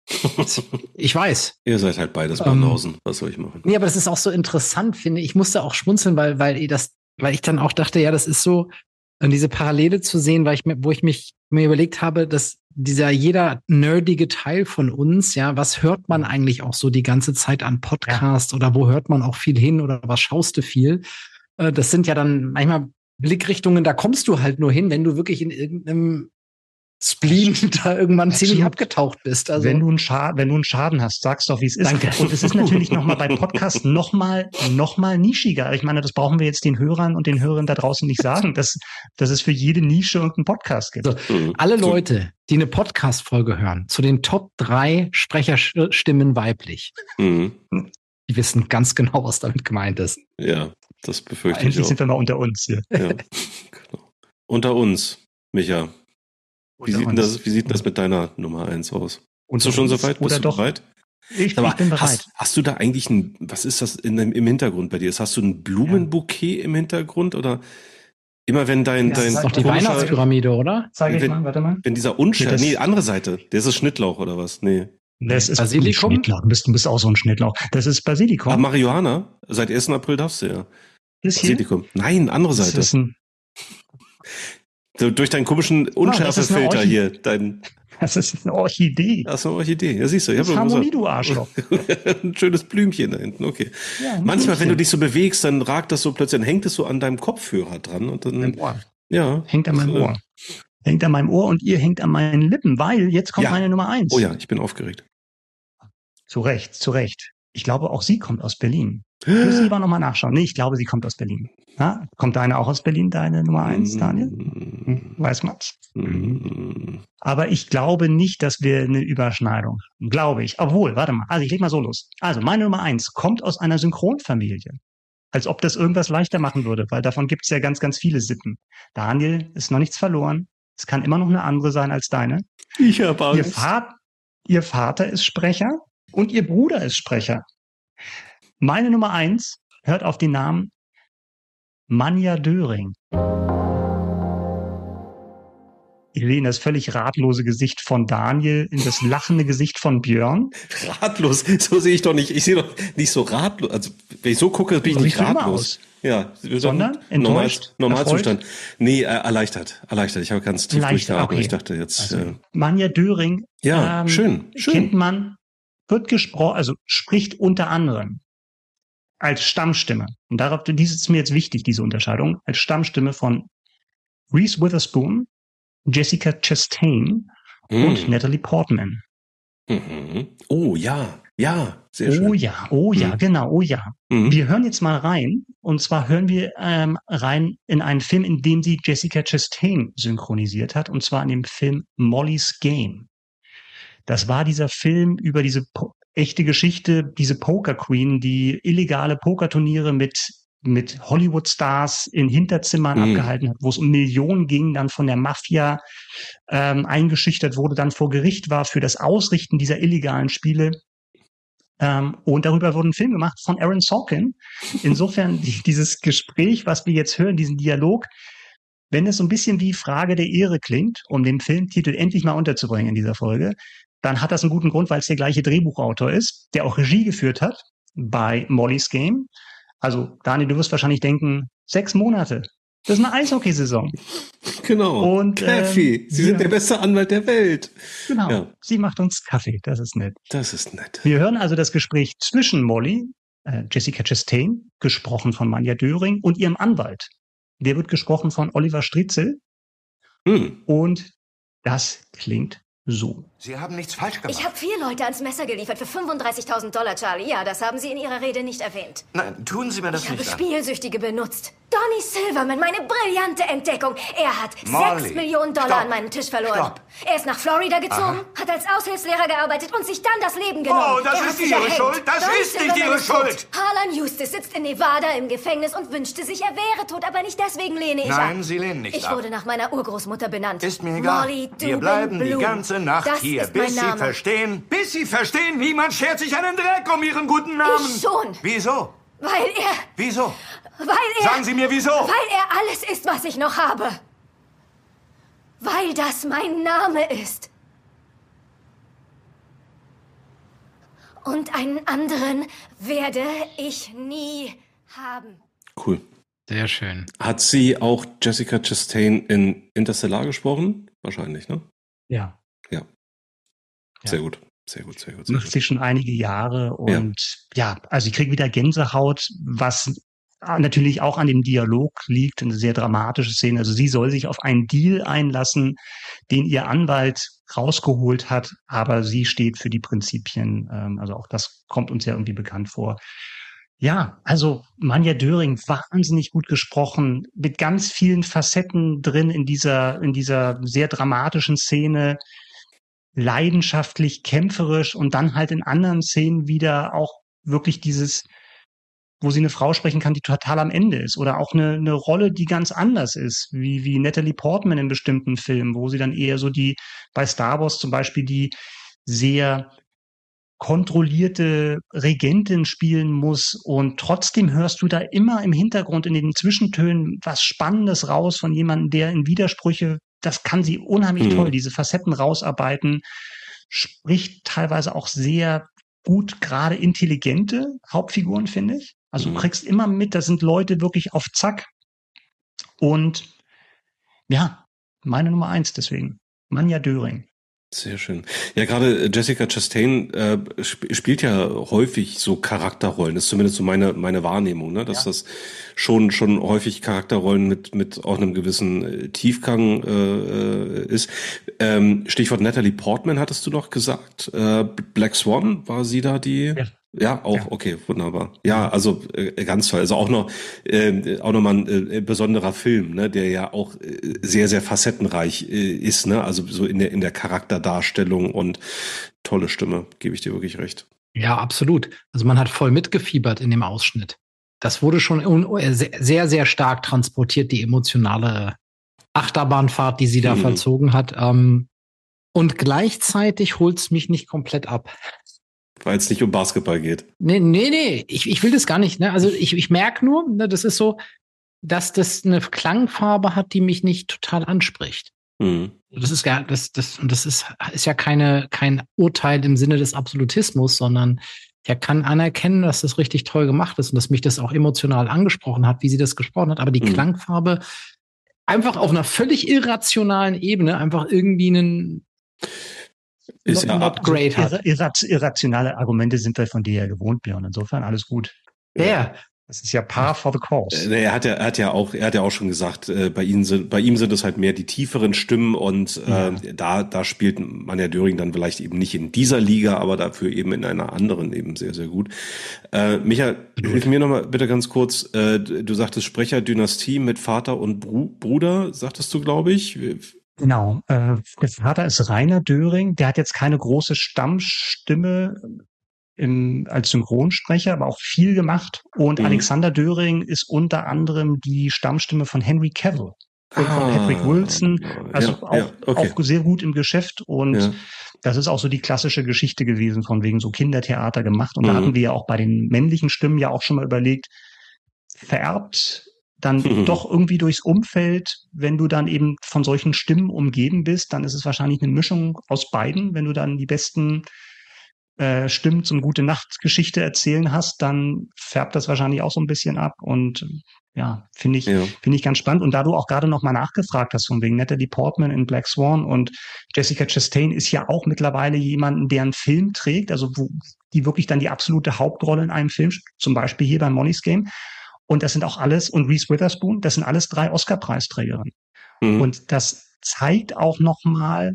Ich weiß. Ihr seid halt beides Banausen. Ähm, Was soll ich machen? Nee, aber das ist auch so interessant, finde ich. Ich musste auch schmunzeln, weil, weil das, weil ich dann auch dachte, ja, das ist so, diese Parallele zu sehen, weil ich mir, wo ich mich mir überlegt habe, dass dieser jeder nerdige Teil von uns, ja, was hört man eigentlich auch so die ganze Zeit an Podcast ja. oder wo hört man auch viel hin oder was schaust du viel? Das sind ja dann manchmal Blickrichtungen, da kommst du halt nur hin, wenn du wirklich in irgendeinem Spleen da irgendwann Absolut. ziemlich abgetaucht bist. Also wenn du einen Schaden, wenn du einen Schaden hast, sagst doch, wie es ist. Danke. Und es ist natürlich nochmal bei Podcasts nochmal, nochmal nischiger. Ich meine, das brauchen wir jetzt den Hörern und den Hörern da draußen nicht sagen, dass, dass es für jede Nische irgendeinen Podcast gibt. So, mhm. Alle Leute, die eine Podcast-Folge hören, zu den Top drei Sprecherstimmen weiblich, mhm. die wissen ganz genau, was damit gemeint ist. Ja, das befürchte Endlich ich auch. sind wir mal unter uns hier. Ja, genau. Unter uns, Micha. Wie sieht, das, wie sieht das mit deiner Nummer eins aus? Bist du schon so weit? Bist du doch, bereit? Ich, ich bin bereit. Hast, hast du da eigentlich ein, was ist das in, im Hintergrund bei dir? Hast du ein Blumenbouquet ja. im Hintergrund oder immer wenn dein, ja, dein, das ist doch die Weihnachtspyramide, oder? Zeig ich wenn, mal, warte mal. Wenn dieser Unschärf, nee, andere Seite, der ist das Schnittlauch oder was? Nee. Das ist Basilikum? Schnittlauch. Du bist, du bist auch so ein Schnittlauch. Das ist Basilikum. Ah, Marihuana? Seit ersten April darfst du ja. Das hier? Basilikum. Nein, andere Seite. Das ist ein So, durch deinen komischen Unschärfefilter hier. Dein das ist eine Orchidee. Das ist eine Orchidee. Ja, siehst du. Ich das ist Harmonie, du Arschloch. Ein schönes Blümchen da hinten, okay. Ja, Manchmal, Blümchen. wenn du dich so bewegst, dann ragt das so plötzlich, dann hängt es so an deinem Kopfhörer dran. Und dann, Am Ohr. Ja. Hängt an meinem das, Ohr. Hängt an meinem Ohr und ihr hängt an meinen Lippen, weil jetzt kommt ja. meine Nummer eins. Oh ja, ich bin aufgeregt. Zu Recht, zu Recht. Ich glaube, auch sie kommt aus Berlin. Ich muss lieber nochmal nachschauen. Nee, ich glaube, sie kommt aus Berlin. Ja? Kommt deine auch aus Berlin, deine Nummer eins, Daniel? Hm, weiß man's. Mm. Aber ich glaube nicht, dass wir eine Überschneidung haben. Glaube ich. Obwohl, warte mal. Also ich leg mal so los. Also meine Nummer eins kommt aus einer Synchronfamilie. Als ob das irgendwas leichter machen würde, weil davon gibt's ja ganz, ganz viele Sippen. Daniel, ist noch nichts verloren. Es kann immer noch eine andere sein als deine. Ich hab Angst. Ihr, Vater, ihr Vater ist Sprecher und ihr Bruder ist Sprecher. Meine Nummer eins hört auf den Namen Manja Döring. Helene, das völlig ratlose Gesicht von Daniel in das lachende Gesicht von Björn. Ratlos, so sehe ich doch nicht. Ich sehe doch nicht so ratlos. Also wenn ich so gucke, bin ich nicht ratlos. Ja, sondern normal, enttäuscht, Normalzustand. Nee, äh, erleichtert, erleichtert. Ich habe ganz tief durchgeatmet. Okay. Ich dachte jetzt. Also, äh, Manja Döring. Ja, ähm, schön, schön. Kennt man, wird gesprochen, also spricht unter anderem als Stammstimme. Und darauf, dies ist mir jetzt wichtig, diese Unterscheidung, als Stammstimme von Reese Witherspoon, Jessica Chastain mm. und Natalie Portman. Mhm. Oh ja, ja, sehr schön. Oh ja, oh ja, mhm. genau, oh ja. Mhm. Wir hören jetzt mal rein. Und zwar hören wir ähm, rein in einen Film, in dem sie Jessica Chastain synchronisiert hat. Und zwar in dem Film Molly's Game. Das war dieser Film über diese po- echte Geschichte, diese Poker Queen, die illegale Pokerturniere mit mit Hollywood-Stars in Hinterzimmern mhm. abgehalten hat, wo es um Millionen ging, dann von der Mafia ähm, eingeschüchtert wurde, dann vor Gericht war für das Ausrichten dieser illegalen Spiele. Ähm, und darüber wurde ein Film gemacht von Aaron Sorkin. Insofern die, dieses Gespräch, was wir jetzt hören, diesen Dialog, wenn es so ein bisschen wie Frage der Ehre klingt, um den Filmtitel endlich mal unterzubringen in dieser Folge, dann hat das einen guten Grund, weil es der gleiche Drehbuchautor ist, der auch Regie geführt hat bei Molly's Game. Also, Daniel, du wirst wahrscheinlich denken, sechs Monate. Das ist eine Eishockeysaison. Genau. Und Kaffee. Ähm, Sie sind ja. der beste Anwalt der Welt. Genau. Ja. Sie macht uns Kaffee. Das ist nett. Das ist nett. Wir hören also das Gespräch zwischen Molly, äh, Jessica Chastain, gesprochen von Manja Döring, und ihrem Anwalt. Der wird gesprochen von Oliver Stritzel. Hm. Und das klingt so. Sie haben nichts falsch gemacht. Ich habe vier Leute ans Messer geliefert für fünfunddreißigtausend Dollar, Charlie. Ja, das haben Sie in Ihrer Rede nicht erwähnt. Nein, tun Sie mir das ich nicht Ich habe Spielsüchtige benutzt. Donny Silverman, meine brillante Entdeckung. Er hat Molly. sechs Millionen Dollar Stopp. an meinen Tisch verloren. Stopp. Er ist nach Florida gezogen, Aha. hat als Aushilfslehrer gearbeitet und sich dann das Leben genommen. Oh, das er ist Ihre Schuld. Das Donny ist nicht Silverman Ihre ist Schuld. Tot. Harlan Eustace sitzt in Nevada im Gefängnis und wünschte sich, er wäre tot, aber nicht deswegen lehne ich Nein, ab. Nein, Sie lehnen nicht ich ab. Ich wurde nach meiner Urgroßmutter benannt. Ist mir egal. Molly Wir bleiben Blum. die ganze Nacht das hier, ist bis mein Sie Name. verstehen. Bis Sie verstehen, niemand schert sich einen Dreck um Ihren guten Namen. Ich schon. Wieso? Weil er... Wieso? Weil er... Sagen Sie mir, wieso? Weil er alles ist, was ich noch habe. Weil das mein Name ist. Und einen anderen werde ich nie haben. Cool. Sehr schön. Hat sie auch Jessica Chastain in Interstellar gesprochen? Wahrscheinlich, ne? Ja. Ja. Sehr ja. gut. Sehr gut, sehr gut. Sehr Macht sie schon einige Jahre und ja, ja also ich kriege wieder Gänsehaut, was natürlich auch an dem Dialog liegt, eine sehr dramatische Szene. Also sie soll sich auf einen Deal einlassen, den ihr Anwalt rausgeholt hat, aber sie steht für die Prinzipien. Also auch das kommt uns ja irgendwie bekannt vor. Ja, also Manja Döring, wahnsinnig gut gesprochen, mit ganz vielen Facetten drin in dieser, in dieser sehr dramatischen Szene. Leidenschaftlich, kämpferisch und dann halt in anderen Szenen wieder auch wirklich dieses, wo sie eine Frau sprechen kann, die total am Ende ist oder auch eine, eine Rolle, die ganz anders ist, wie, wie Natalie Portman in bestimmten Filmen, wo sie dann eher so die, bei Star Wars zum Beispiel, die sehr kontrollierte Regentin spielen muss und trotzdem hörst du da immer im Hintergrund in den Zwischentönen was Spannendes raus von jemandem, der in Widersprüche, das kann sie unheimlich mhm. toll, diese Facetten rausarbeiten, spricht teilweise auch sehr gut, gerade intelligente Hauptfiguren, finde ich. Also mhm. du kriegst immer mit, da sind Leute wirklich auf Zack und ja, meine Nummer eins deswegen, Manja Döring. Sehr schön. Ja, gerade Jessica Chastain äh, sp- spielt ja häufig so Charakterrollen. Das ist zumindest so meine meine Wahrnehmung, ne, dass ja. das schon schon häufig Charakterrollen mit mit auch einem gewissen äh, Tiefgang äh, ist. Ähm, Stichwort Natalie Portman hattest du noch gesagt. Äh, Black Swan, war sie da die? Ja. Ja, auch, ja. Okay, wunderbar. Ja, also äh, ganz toll. Also auch noch äh, auch nochmal ein äh, besonderer Film, ne, der ja auch äh, sehr, sehr facettenreich äh, ist, ne? Also so in der in der Charakterdarstellung und tolle Stimme, gebe ich dir wirklich recht. Ja, absolut. Also man hat voll mitgefiebert in dem Ausschnitt. Das wurde schon un- sehr, sehr stark transportiert, die emotionale Achterbahnfahrt, die sie da mhm. vollzogen hat. Ähm, und gleichzeitig holt's mich nicht komplett ab. Weil es nicht um Basketball geht. Nee, nee, nee, ich, ich will das gar nicht. Ne? Also ich, ich merke nur, ne, das ist so, dass das eine Klangfarbe hat, die mich nicht total anspricht. Mhm. Das ist ja, das, das, und das ist, ist ja keine, kein Urteil im Sinne des Absolutismus, sondern er kann anerkennen, dass das richtig toll gemacht ist und dass mich das auch emotional angesprochen hat, wie sie das gesprochen hat. Aber die mhm. Klangfarbe einfach auf einer völlig irrationalen Ebene einfach irgendwie einen ist not, ja not great hat. Irra irrationale Argumente sind wir von dir ja gewohnt, Björn. Insofern alles gut. Ja. Yeah. Das ist ja par for the course. Er hat ja, er hat ja auch, er hat ja auch schon gesagt, äh, bei ihm sind, bei ihm sind es halt mehr die tieferen Stimmen und äh, ja. da, da spielt Manja Döring dann vielleicht eben nicht in dieser Liga, aber dafür eben in einer anderen eben sehr, sehr gut. Äh, Micha, hilf mir nochmal bitte ganz kurz. Äh, du sagtest Sprecherdynastie mit Vater und Bru Bruder, sagtest du, glaube ich. Genau. Äh, der Vater ist Rainer Döring. Der hat jetzt keine große Stammstimme Im, als Synchronsprecher, aber auch viel gemacht. Und mhm. Alexander Döring ist unter anderem die Stammstimme von Henry Cavill und ah, von Patrick Wilson. Also ja, auch, ja, okay. auch sehr gut im Geschäft. Und ja. das ist auch so die klassische Geschichte gewesen, von wegen so Kindertheater gemacht. Und mhm. da hatten wir ja auch bei den männlichen Stimmen ja auch schon mal überlegt, vererbt dann mhm. doch irgendwie durchs Umfeld, wenn du dann eben von solchen Stimmen umgeben bist, dann ist es wahrscheinlich eine Mischung aus beiden. Wenn du dann die besten Äh, Stimmen zum Gute-Nacht-Geschichte erzählen hast, dann färbt das wahrscheinlich auch so ein bisschen ab und ja, finde ich, ja. finde ich ganz spannend. Und da du auch gerade noch mal nachgefragt hast, von wegen Natalie Portman in Black Swan und Jessica Chastain ist ja auch mittlerweile jemanden, der einen Film trägt, also wo die wirklich dann die absolute Hauptrolle in einem Film, zum Beispiel hier bei Molly's Game. Und das sind auch alles, und Reese Witherspoon, das sind alles drei Oscar-Preisträgerinnen. Mhm. Und das zeigt auch noch mal,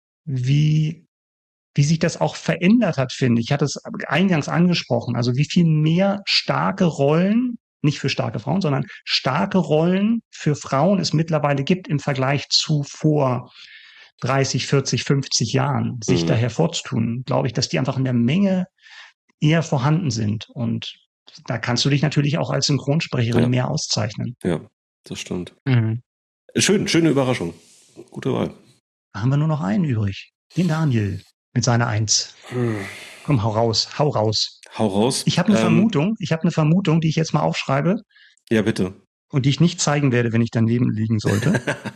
wie wie sich das auch verändert hat, finde ich. Ich hatte es eingangs angesprochen. Also wie viel mehr starke Rollen, nicht für starke Frauen, sondern starke Rollen für Frauen es mittlerweile gibt im Vergleich zu vor dreißig, vierzig, fünfzig Jahren, sich mhm. da hervorzutun. Glaube ich, dass die einfach in der Menge eher vorhanden sind. Und da kannst du dich natürlich auch als Synchronsprecherin ja. mehr auszeichnen. Ja, das stimmt. Mhm. Schön, schöne Überraschung. Gute Wahl. Da haben wir nur noch einen übrig. Den Daniel. Mit seiner Eins. Hm. Komm, hau raus, hau raus. Hau raus. Ich habe eine ähm, Vermutung, ich habe eine Vermutung, die ich jetzt mal aufschreibe. Ja, bitte. Und die ich nicht zeigen werde, wenn ich daneben liegen sollte.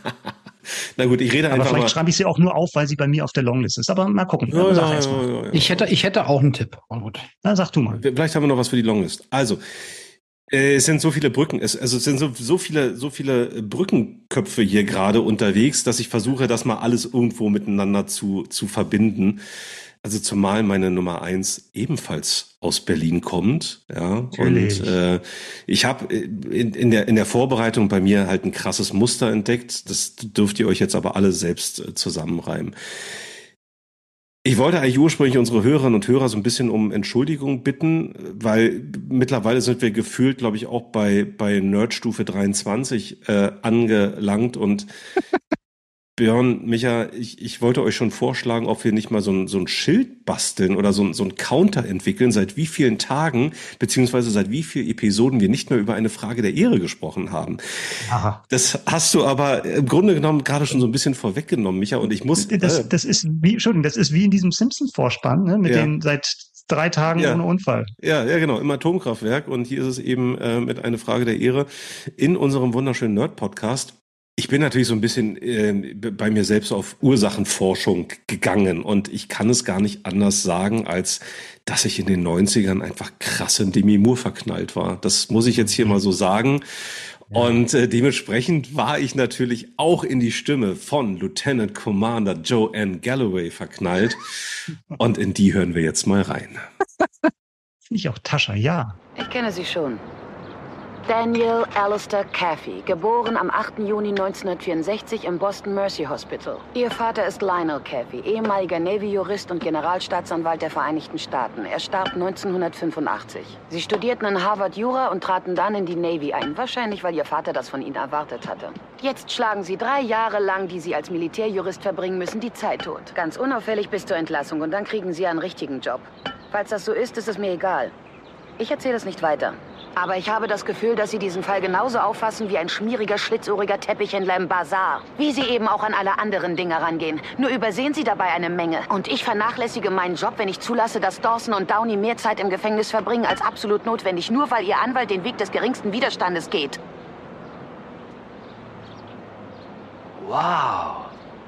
Na gut, ich rede aber einfach vielleicht mal. schreibe ich sie auch nur auf, weil sie bei mir auf der Longlist ist. Aber mal gucken. Ja, sag ja, erst mal. Ja, ja, ich hätte, ich hätte auch einen Tipp. Oh, gut. Na, sag du mal. Vielleicht haben wir noch was für die Longlist. Also, es sind so viele Brücken, es, also es sind so, so viele, so viele Brückenköpfe hier gerade unterwegs, dass ich versuche, das mal alles irgendwo miteinander zu, zu verbinden. Also zumal meine Nummer eins ebenfalls aus Berlin kommt, ja. Natürlich. Und äh, ich habe in, in der in der Vorbereitung bei mir halt ein krasses Muster entdeckt. Das dürft ihr euch jetzt aber alle selbst äh, zusammenreimen. Ich wollte eigentlich ursprünglich unsere Hörerinnen und Hörer so ein bisschen um Entschuldigung bitten, weil mittlerweile sind wir gefühlt, glaube ich, auch bei bei Nerdstufe dreiundzwanzig äh, angelangt und Björn, Micha, ich, ich wollte euch schon vorschlagen, ob wir nicht mal so ein, so ein Schild basteln oder so ein, so ein Counter entwickeln, seit wie vielen Tagen, beziehungsweise seit wie vielen Episoden wir nicht mehr über eine Frage der Ehre gesprochen haben. Aha. Das hast du aber im Grunde genommen gerade schon so ein bisschen vorweggenommen, Micha, und ich muss... Das, äh, das ist wie, Entschuldigung, das ist wie in diesem Simpsons-Vorspann, ne, mit ja. den seit drei Tagen ja. ohne Unfall. Ja, ja, genau, im Atomkraftwerk, und hier ist es eben äh, mit einer Frage der Ehre in unserem wunderschönen Nerd-Podcast. Ich bin natürlich so ein bisschen äh, bei mir selbst auf Ursachenforschung gegangen, und ich kann es gar nicht anders sagen, als dass ich in den neunzigern einfach krass in Demi Moore verknallt war. Das muss ich jetzt hier mal so sagen. Ja. Und äh, dementsprechend war ich natürlich auch in die Stimme von Lieutenant Commander Joanne Galloway verknallt. Und in die hören wir jetzt mal rein. Finde ich auch Tascha, ja. Ich kenne sie schon. Daniel Alistair Caffey, geboren am achten Juni neunzehnhundertvierundsechzig im Boston Mercy Hospital. Ihr Vater ist Lionel Caffey, ehemaliger Navy-Jurist und Generalstaatsanwalt der Vereinigten Staaten. Er starb neunzehnhundertfünfundachtzig. Sie studierten in Harvard Jura und traten dann in die Navy ein, wahrscheinlich weil ihr Vater das von ihnen erwartet hatte. Jetzt schlagen sie drei Jahre lang, die sie als Militärjurist verbringen müssen, die Zeit tot. Ganz unauffällig bis zur Entlassung, und dann kriegen sie einen richtigen Job. Falls das so ist, ist es mir egal. Ich erzähle es nicht weiter. Aber ich habe das Gefühl, dass Sie diesen Fall genauso auffassen wie ein schmieriger, schlitzohriger Teppichhändler im Bazar. Wie Sie eben auch an alle anderen Dinge rangehen. Nur übersehen Sie dabei eine Menge. Und ich vernachlässige meinen Job, wenn ich zulasse, dass Dawson und Downey mehr Zeit im Gefängnis verbringen als absolut notwendig, nur weil Ihr Anwalt den Weg des geringsten Widerstandes geht. Wow.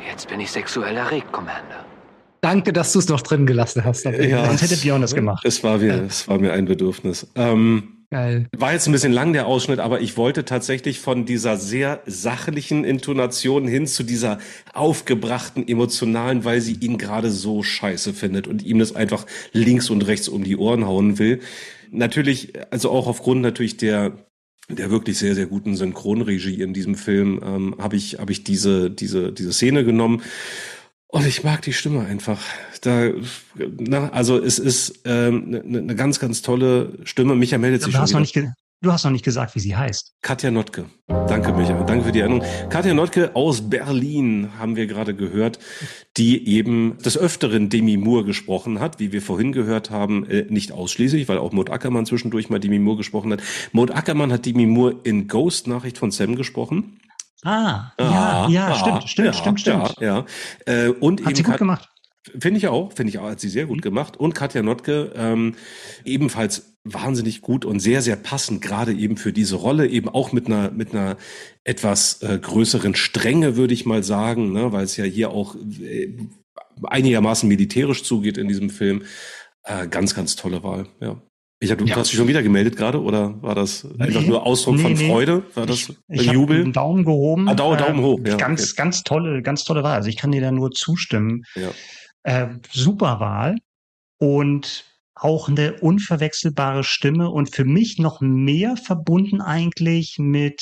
Jetzt bin ich sexuell erregt, Commander. Danke, dass du es noch drin gelassen hast. Ja, Sonst hätte Björn das gemacht. Es war mir, es war mir ein Bedürfnis. Ähm, Geil. War jetzt ein bisschen lang, der Ausschnitt, aber ich wollte tatsächlich von dieser sehr sachlichen Intonation hin zu dieser aufgebrachten, emotionalen, weil sie ihn gerade so scheiße findet und ihm das einfach links und rechts um die Ohren hauen will. Natürlich, also auch aufgrund natürlich der der wirklich sehr, sehr guten Synchronregie in diesem Film, ähm, habe ich, habe ich diese, diese, diese Szene genommen. Und ich mag die Stimme einfach. Da, na, also es ist eine ähm, ne, ne ganz, ganz tolle Stimme. Micha meldet sich du schon hast wieder. Noch nicht ge- du hast noch nicht gesagt, wie sie heißt. Katja Notke. Danke, Micha. Danke für die Erinnerung. Katja Notke aus Berlin haben wir gerade gehört, die eben des Öfteren Demi Moore gesprochen hat, wie wir vorhin gehört haben, äh, nicht ausschließlich, weil auch Maud Ackermann zwischendurch mal Demi Moore gesprochen hat. Maud Ackermann hat Demi Moore in Ghost, Nachricht von Sam, gesprochen. Ah, Ah, ja, ja, ah, stimmt, stimmt, ja, stimmt, stimmt. Ja, ja. Äh, und Hat eben sie gut Kat- gemacht. Finde ich auch, finde ich auch, hat sie sehr gut gemacht. Und Katja Notke ähm, ebenfalls wahnsinnig gut und sehr, sehr passend, gerade eben für diese Rolle, eben auch mit einer mit einer etwas äh, größeren Strenge, würde ich mal sagen, ne, weil es ja hier auch äh, einigermaßen militärisch zugeht in diesem Film. Äh, ganz, ganz tolle Wahl, ja. Ich hab, du Ja. hast dich schon wieder gemeldet gerade, oder war das einfach Nee, nur Ausdruck nee, von nee. Freude? War das Ich, ich habe Jubel? einen Daumen gehoben. Ah, Daumen, Daumen hoch, Äh, ja, ganz, okay. ganz tolle, ganz tolle Wahl. Also ich kann dir da nur zustimmen. Ja. Äh, super Wahl und auch eine unverwechselbare Stimme und für mich noch mehr verbunden eigentlich mit,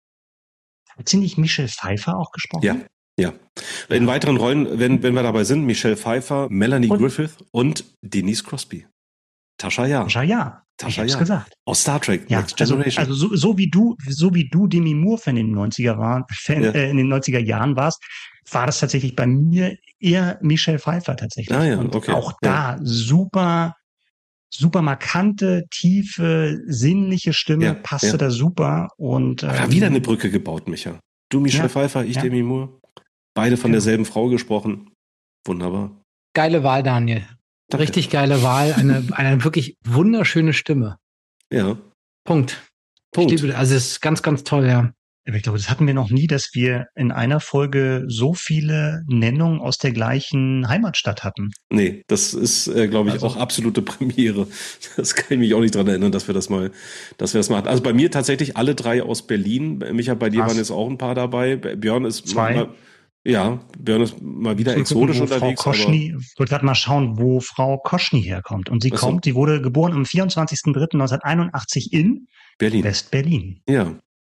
hat sie nicht Michelle Pfeiffer auch gesprochen? Ja, ja. In weiteren Rollen, wenn, wenn wir dabei sind, Michelle Pfeiffer, Melanie Und- Griffith und Denise Crosby. Tascha Ja. Tascha Ja. Ich Tascha hab's Ja. gesagt. Aus Star Trek, Ja, Next also, Generation. also so, so wie du, so wie du Demi Moore Fan in den neunziger waren, Fan, Ja. äh, in den neunziger Jahren warst, war das tatsächlich bei mir eher Michelle Pfeiffer tatsächlich. Ah ja, und okay. auch Ja. da super, super markante, tiefe, sinnliche Stimme, Ja, passte ja. da super und Aber ähm, wieder eine Brücke gebaut, Micha. Du Michelle Ja, Pfeiffer, ich ja. Demi Moore. Beide von Ja. derselben Frau gesprochen. Wunderbar. Geile Wahl, Daniel. Danke. Richtig geile Wahl. Eine, eine wirklich wunderschöne Stimme. Ja. Punkt. Punkt. Ich liebe, also es ist ganz, ganz toll, ja. Aber ich glaube, das hatten wir noch nie, dass wir in einer Folge so viele Nennungen aus der gleichen Heimatstadt hatten. Nee, das ist, äh, glaube ich, Also- auch absolute Premiere. Das kann ich mich auch nicht dran erinnern, dass wir das mal, dass wir das mal hatten. Also bei mir tatsächlich alle drei aus Berlin. Micha, bei dir Krass. waren jetzt auch ein paar dabei. Björn ist Zwei. Mal, ja, Björn ist mal wieder Mal gucken, exotisch wo Frau unterwegs. Koschny, ich wollte gerade mal schauen, wo Frau Koschny herkommt. Und sie Ach so. kommt, sie wurde geboren am vierundzwanzigsten dritten neunzehnhunderteinundachtzig in Berlin. West-Berlin. Ja,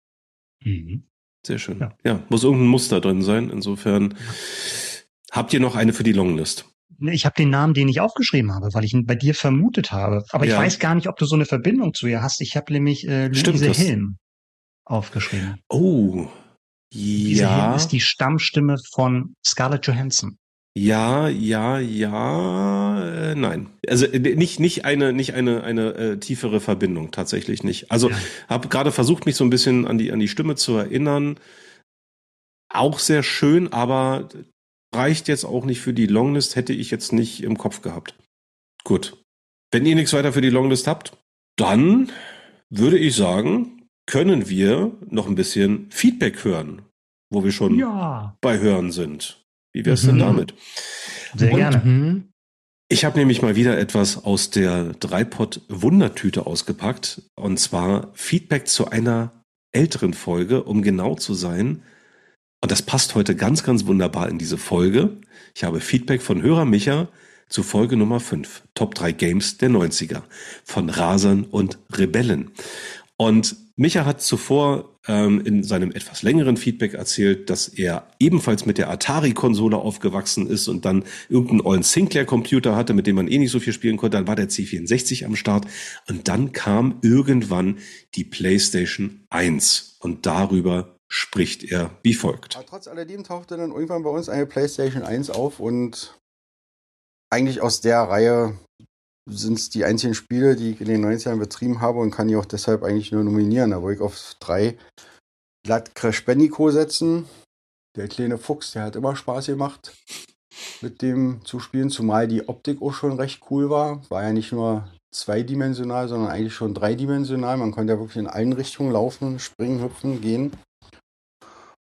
Mhm. sehr schön. Ja. Ja. muss irgendein Muster drin sein. Insofern habt ihr noch eine für die Longlist. Ich habe den Namen, den ich aufgeschrieben habe, weil ich ihn bei dir vermutet habe. Aber ich Ja. weiß gar nicht, ob du so eine Verbindung zu ihr hast. Ich habe nämlich äh, Stimmt, Luise das- Helm aufgeschrieben. Oh, Luise Helm ja, ist die Stammstimme von Scarlett Johansson. ja, ja, ja, äh, nein. Also äh, nicht nicht eine nicht eine eine äh, tiefere Verbindung, tatsächlich nicht. Also Ja. habe gerade versucht, mich so ein bisschen an die an die Stimme zu erinnern. Auch sehr schön, aber reicht jetzt auch nicht für die Longlist, hätte ich jetzt nicht im Kopf gehabt. Gut. Wenn ihr nichts weiter für die Longlist habt, dann würde ich sagen, können wir noch ein bisschen Feedback hören, wo wir schon Ja, bei Hören sind. Wie wär's Mhm. denn damit? sehr Und- gerne. Mhm. Ich habe nämlich mal wieder etwas aus der Dreipot-Wundertüte ausgepackt. Und zwar Feedback zu einer älteren Folge, um genau zu sein. Und das passt heute ganz, ganz wunderbar in diese Folge. Ich habe Feedback von Hörer Micha zu Folge Nummer fünf. Top drei Games der neunziger. Von Rasern und Rebellen. Und Micha hat zuvor ähm, in seinem etwas längeren Feedback erzählt, dass er ebenfalls mit der Atari-Konsole aufgewachsen ist und dann irgendeinen ollen Sinclair-Computer hatte, mit dem man eh nicht so viel spielen konnte. Dann war der C vierundsechzig am Start und dann kam irgendwann die PlayStation eins und darüber spricht er wie folgt. Aber trotz alledem tauchte dann irgendwann bei uns eine PlayStation eins auf und eigentlich aus der Reihe sind es die einzigen Spiele, die ich in den neunzigern betrieben habe und kann die auch deshalb eigentlich nur nominieren. Da wollte ich auf drei glatt Crash Bandicoot setzen. Der kleine Fuchs, der hat immer Spaß gemacht, mit dem zu spielen, zumal die Optik auch schon recht cool war. War ja nicht nur zweidimensional, sondern eigentlich schon dreidimensional. Man konnte ja wirklich in allen Richtungen laufen, springen, hüpfen, gehen.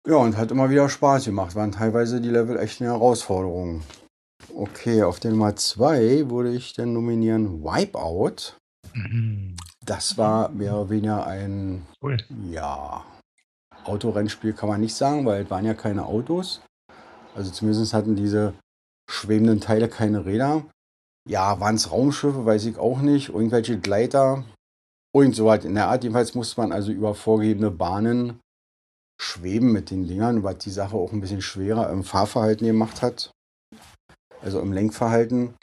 Ja, und hat immer wieder Spaß gemacht. Waren teilweise die Level echt eine Herausforderung. Okay, auf den Nummer zwei würde ich dann nominieren Wipeout. Mhm. Das war mehr oder weniger ein, cool. ja, Autorennspiel kann man nicht sagen, weil es waren ja keine Autos. Also zumindest hatten diese schwebenden Teile keine Räder. Ja, waren es Raumschiffe, weiß ich auch nicht. Irgendwelche Gleiter. Irgend so halt in der Art. Jedenfalls musste man also über vorgegebene Bahnen schweben mit den Dingern, was die Sache auch ein bisschen schwerer im Fahrverhalten gemacht hat. Also im Lenkverhalten.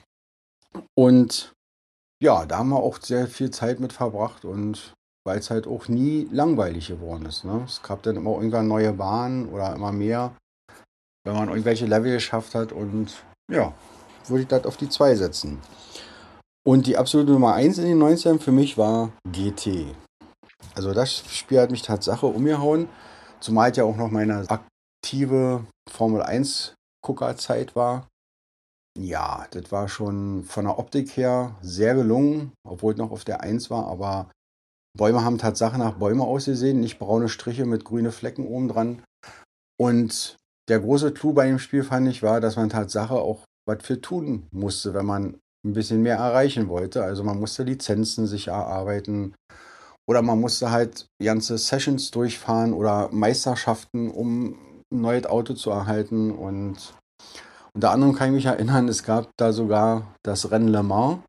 Und ja, da haben wir auch sehr viel Zeit mit verbracht und weil es halt auch nie langweilig geworden ist. Ne? Es gab dann immer irgendwann neue Bahnen oder immer mehr, wenn man irgendwelche Level geschafft hat und ja, würde ich das auf die zwei setzen. Und die absolute Nummer eins in den neunzigern für mich war G T. Also das Spiel hat mich Tatsache umgehauen, zumal es ja auch noch meine aktive Formel eins Guckerzeit war. Ja, das war schon von der Optik her sehr gelungen, obwohl es noch auf der eins war, aber Bäume haben Tatsache nach Bäume ausgesehen, nicht braune Striche mit grünen Flecken oben dran. Und der große Clou bei dem Spiel, fand ich, war, dass man Tatsache auch was für tun musste, wenn man ein bisschen mehr erreichen wollte. Also man musste Lizenzen sich erarbeiten oder man musste halt ganze Sessions durchfahren oder Meisterschaften, um ein neues Auto zu erhalten. Und unter anderem kann ich mich erinnern, es gab da sogar das Rennen Le Mans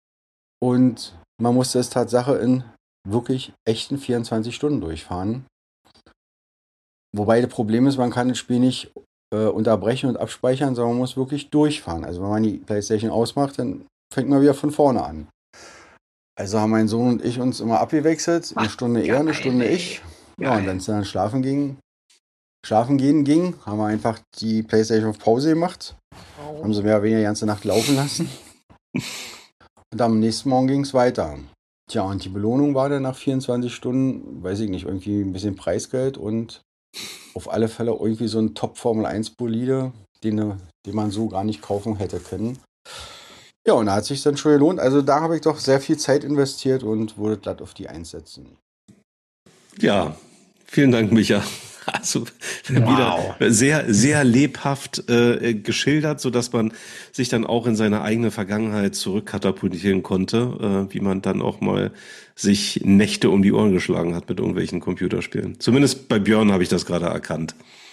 und man musste es Tatsache in wirklich echten vierundzwanzig Stunden durchfahren. Wobei das Problem ist, man kann das Spiel nicht äh, unterbrechen und abspeichern, sondern man muss wirklich durchfahren. Also wenn man die PlayStation ausmacht, dann fängt man wieder von vorne an. Also haben mein Sohn und ich uns immer abgewechselt, eine Stunde er, eine Stunde ich. Ja, und wenn es dann schlafen ging, schlafen gehen ging, haben wir einfach die PlayStation auf Pause gemacht, haben sie mehr oder weniger die ganze Nacht laufen lassen. Und am nächsten Morgen ging es weiter. Tja, und die Belohnung war dann nach vierundzwanzig Stunden, weiß ich nicht, irgendwie ein bisschen Preisgeld und auf alle Fälle irgendwie so ein Top-Formel eins Bolide, den, den man so gar nicht kaufen hätte können. Ja, und da hat sich dann schon gelohnt. Also da habe ich doch sehr viel Zeit investiert und würde glatt auf die eins setzen. Ja, vielen Dank, Micha. Also wow. Wieder sehr, sehr lebhaft äh, geschildert, so dass man sich dann auch in seine eigene Vergangenheit zurückkatapultieren konnte, äh, wie man dann auch mal sich Nächte um die Ohren geschlagen hat mit irgendwelchen Computerspielen. Zumindest bei Björn habe ich das gerade erkannt.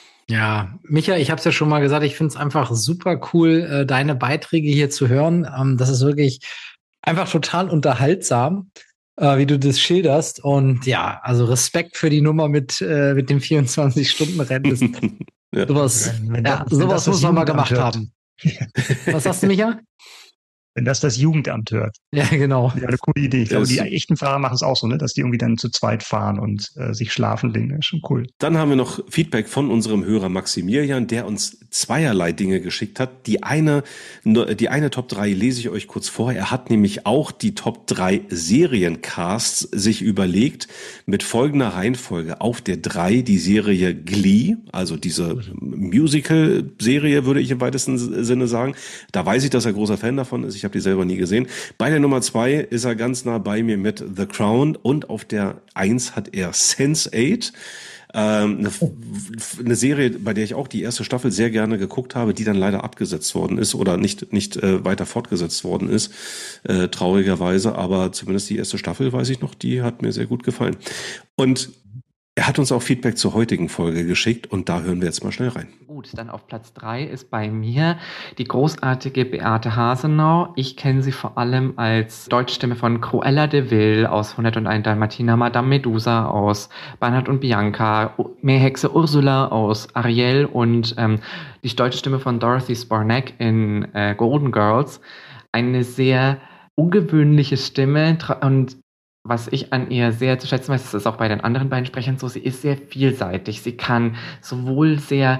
Ja, Micha, ich habe es ja schon mal gesagt, ich finde es einfach super cool, äh, deine Beiträge hier zu hören. Ähm, das ist wirklich einfach total unterhaltsam. Äh, wie du das schilderst. Und ja, also Respekt für die Nummer mit, äh, mit dem vierundzwanzig-Stunden-Rennen. ja. Sowas, wenn, wenn ja, das, sowas muss man mal gemacht hört. haben. Was sagst du, Micha? Wenn das das Jugendamt hört. Ja, genau. Ja, eine coole Idee. Ich glaube, die echten Fahrer machen es auch so, ne, dass die irgendwie dann zu zweit fahren und äh, sich schlafen legen. Das ist schon cool. Dann haben wir noch Feedback von unserem Hörer Maximilian, der uns zweierlei Dinge geschickt hat. Die eine, die eine Top drei lese ich euch kurz vor. Er hat nämlich auch die Top drei Seriencasts sich überlegt mit folgender Reihenfolge. Auf der drei die Serie Glee, also diese Musical-Serie, würde ich im weitesten Sinne sagen. Da weiß ich, dass er großer Fan davon ist. Ich habe die selber nie gesehen. Bei der Nummer zwei ist er ganz nah bei mir mit The Crown und auf der eins hat er sense eight. Ähm, eine, eine Serie, bei der ich auch die erste Staffel sehr gerne geguckt habe, die dann leider abgesetzt worden ist oder nicht nicht äh, weiter fortgesetzt worden ist, äh, traurigerweise. Aber zumindest die erste Staffel, weiß ich noch, die hat mir sehr gut gefallen. Und er hat uns auch Feedback zur heutigen Folge geschickt und da hören wir jetzt mal schnell rein. Gut, dann auf Platz drei ist bei mir die großartige Beate Hasenau. Ich kenne sie vor allem als Deutschstimme von Cruella de Vil aus hundertundeins Dalmatiner, Madame Medusa aus Bernhard und Bianca, Meerhexe Ursula aus Ariel und ähm, die deutsche Stimme von Dorothy Sparnack in äh, Golden Girls. Eine sehr ungewöhnliche Stimme und was ich an ihr sehr zu schätzen weiß, das ist auch bei den anderen beiden Sprechern so, sie ist sehr vielseitig. Sie kann sowohl sehr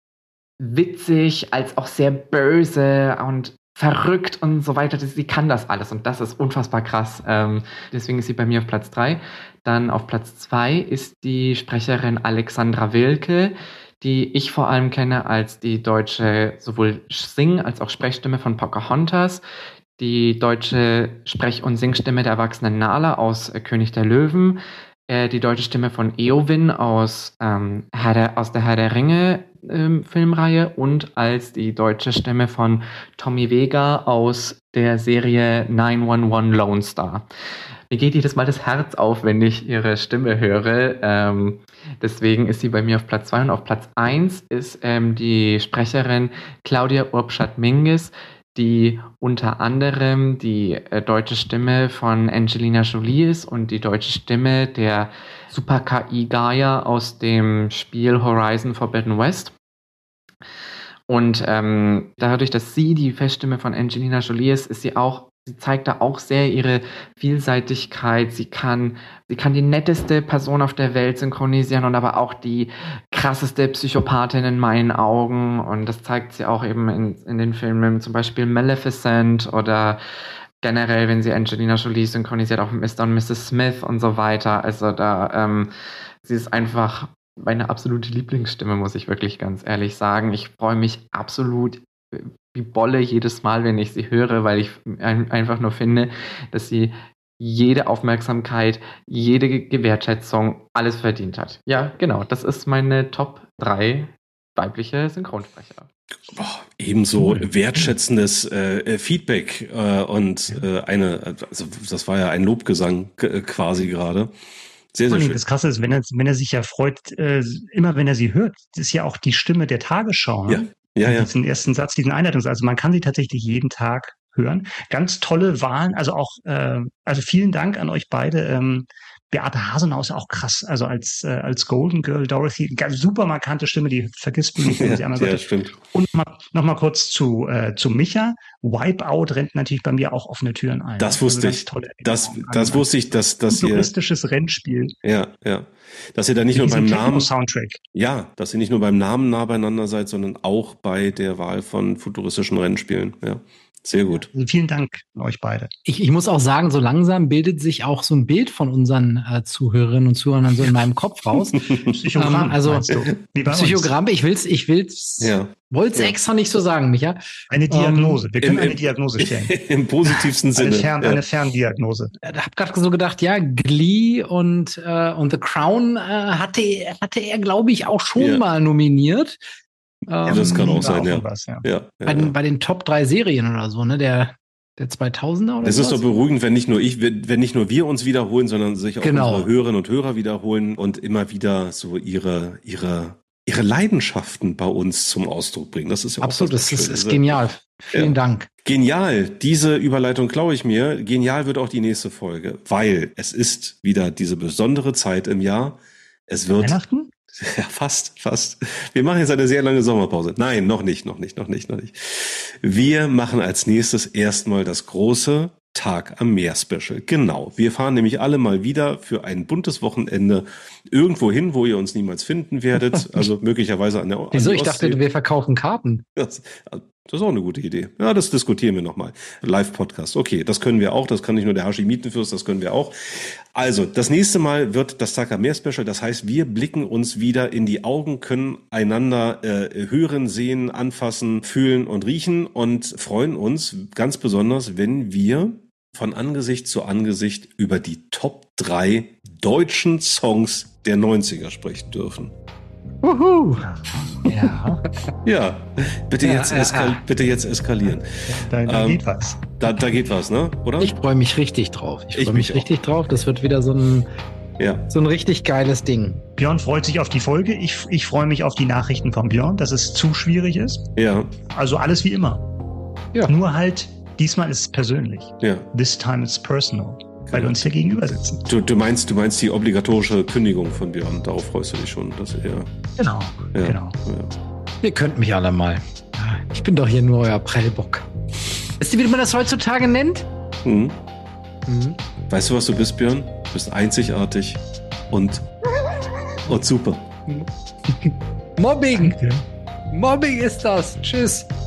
witzig als auch sehr böse und verrückt und so weiter. Sie kann das alles und das ist unfassbar krass. Ähm, deswegen ist sie bei mir auf Platz drei. Dann auf Platz zwei ist die Sprecherin Alexandra Wilke, die ich vor allem kenne als die deutsche sowohl Sing- als auch Sprechstimme von Pocahontas, die deutsche Sprech- und Singstimme der erwachsenen Nala aus äh, König der Löwen, äh, die deutsche Stimme von Eowyn aus, ähm, Herr der, aus der Herr der Ringe ähm, Filmreihe und als die deutsche Stimme von Tommy Vega aus der Serie neun eins eins Lone Star. Mir geht jedes Mal das Herz auf, wenn ich ihre Stimme höre. Ähm, deswegen ist sie bei mir auf Platz zwei und auf Platz eins ist ähm, die Sprecherin Claudia Urbschat-Mingus, die unter anderem die äh, deutsche Stimme von Angelina Jolie ist und die deutsche Stimme der Super-K I Gaia aus dem Spiel Horizon Forbidden West. Und ähm, dadurch, dass sie die Feststimme von Angelina Jolie ist, ist sie auch, sie zeigt da auch sehr ihre Vielseitigkeit. Sie kann, sie kann die netteste Person auf der Welt synchronisieren und aber auch die krasseste Psychopathin in meinen Augen. Und das zeigt sie auch eben in, in den Filmen, zum Beispiel Maleficent oder generell, wenn sie Angelina Jolie synchronisiert, auch Mister und Misses Smith und so weiter. Also da, ähm, sie ist einfach meine absolute Lieblingsstimme, muss ich wirklich ganz ehrlich sagen. Ich freue mich absolut wie Bolle jedes Mal, wenn ich sie höre, weil ich ein, einfach nur finde, dass sie jede Aufmerksamkeit, jede Gewertschätzung, alles verdient hat. Ja, genau, das ist meine Top drei weibliche Synchronsprecher. Oh, ebenso wertschätzendes äh, Feedback äh, und äh, eine, also das war ja ein Lobgesang äh, quasi gerade. Sehr, sehr schön. Das Krasse ist, wenn er, wenn er sich ja freut, äh, immer wenn er sie hört, das ist ja auch die Stimme der Tagesschau. Ne? Ja. Ja, ja. Diesen ersten Satz, diesen Einleitungssatz. Also man kann sie tatsächlich jeden Tag hören. Ganz tolle Wahlen. Also auch, äh, also vielen Dank an euch beide. Ähm, Beate Hasenau ist auch krass. Also als äh, als Golden Girl Dorothy, ganz super markante Stimme, die vergisst man nicht, wenn man sie einmal Ja, hört. stimmt. Und noch mal, noch mal kurz zu äh, zu Micha. Wipeout rennt natürlich bei mir auch offene Türen ein. Das wusste ich. Das, das wusste ich, dass, dass ihr... Futuristisches Rennspiel. Ja, ja. Dass ihr da nicht nur beim Namen... Soundtrack. Ja, dass ihr nicht nur beim Namen nah beieinander seid, sondern auch bei der Wahl von futuristischen Rennspielen. Ja, sehr gut. Also vielen Dank an euch beide. Ich, ich muss auch sagen, so langsam bildet sich auch so ein Bild von unseren äh, Zuhörerinnen und Zuhörern so in meinem Kopf raus. Psychogramm, ähm, also meinst du? Wie bei uns. Psychogramm, ich will's, ich will's, ja. wollt's ja. extra nicht so sagen, Micha. Eine Diagnose. Wir können Im, eine im, Diagnose stellen. Im positivsten Sinne. Eine, Fern, ja. eine Ferndiagnose. Ich habe gerade so gedacht, ja, Glee und, äh, und The Crown äh, hatte, hatte er, glaube ich, auch schon ja. mal nominiert. Ja, das kann auch sein, auch ja. Was, ja. ja, ja, bei, den, bei den Top drei Serien oder so, ne, der, der zweitausender oder Das sowas? ist doch beruhigend, wenn nicht nur ich, wenn nicht nur wir uns wiederholen, sondern sich auch genau. unsere Hörerinnen und Hörer wiederholen und immer wieder so ihre, ihre, ihre Leidenschaften bei uns zum Ausdruck bringen. Das ist ja absolut, auch was das ist, Schönes. ist genial. Vielen ja. Dank. Genial. Diese Überleitung klaue ich mir. Genial wird auch die nächste Folge, weil es ist wieder diese besondere Zeit im Jahr. Es wird Weihnachten? Ja, fast, fast. Wir machen jetzt eine sehr lange Sommerpause. Nein, noch nicht, noch nicht, noch nicht, noch nicht. Wir machen als nächstes erstmal das große Tag am Meer Special. Genau. Wir fahren nämlich alle mal wieder für ein buntes Wochenende irgendwo hin, wo ihr uns niemals finden werdet. Also möglicherweise an der an Wieso? die Ich dachte, Ostsee. wir verkaufen Karten. Das, das ist auch eine gute Idee. Ja, das diskutieren wir nochmal. Live-Podcast. Okay, das können wir auch. Das kann nicht nur der Hashimitenfürst, das können wir auch. Also, das nächste Mal wird das Tag am Meer Special. Das heißt, wir blicken uns wieder in die Augen, können einander äh, hören, sehen, anfassen, fühlen und riechen und freuen uns ganz besonders, wenn wir von Angesicht zu Angesicht über die Top drei deutschen Songs der neunziger sprechen dürfen. Wuhu! Ja. Ja, bitte, Ja, jetzt, ja, eskal ja. bitte jetzt eskalieren. Da, da Ähm, geht was. Da, da geht was, ne? Oder? Ich freue mich richtig drauf. Ich Ich freue mich mich richtig drauf. Das wird wieder so ein, ja. so ein richtig geiles Ding. Björn freut sich auf die Folge. Ich, ich freue mich auf die Nachrichten von Björn, dass es zu schwierig ist. Ja. Also alles wie immer. Ja. Nur halt, diesmal ist es persönlich. Ja. This time it's personal. Weil wir uns hier gegenüber sitzen. Du, du meinst, du meinst die obligatorische Kündigung von Björn. Darauf freust du dich schon, dass er. Genau, Ja, genau. Ja. Ihr könnt mich alle mal. Ich bin doch hier nur euer Prellbock. Wisst ihr, wie man das heutzutage nennt? Mhm. Mhm. Weißt du, was du bist, Björn? Du bist einzigartig und, und super. Mobbing! Mobbing ist das. Tschüss.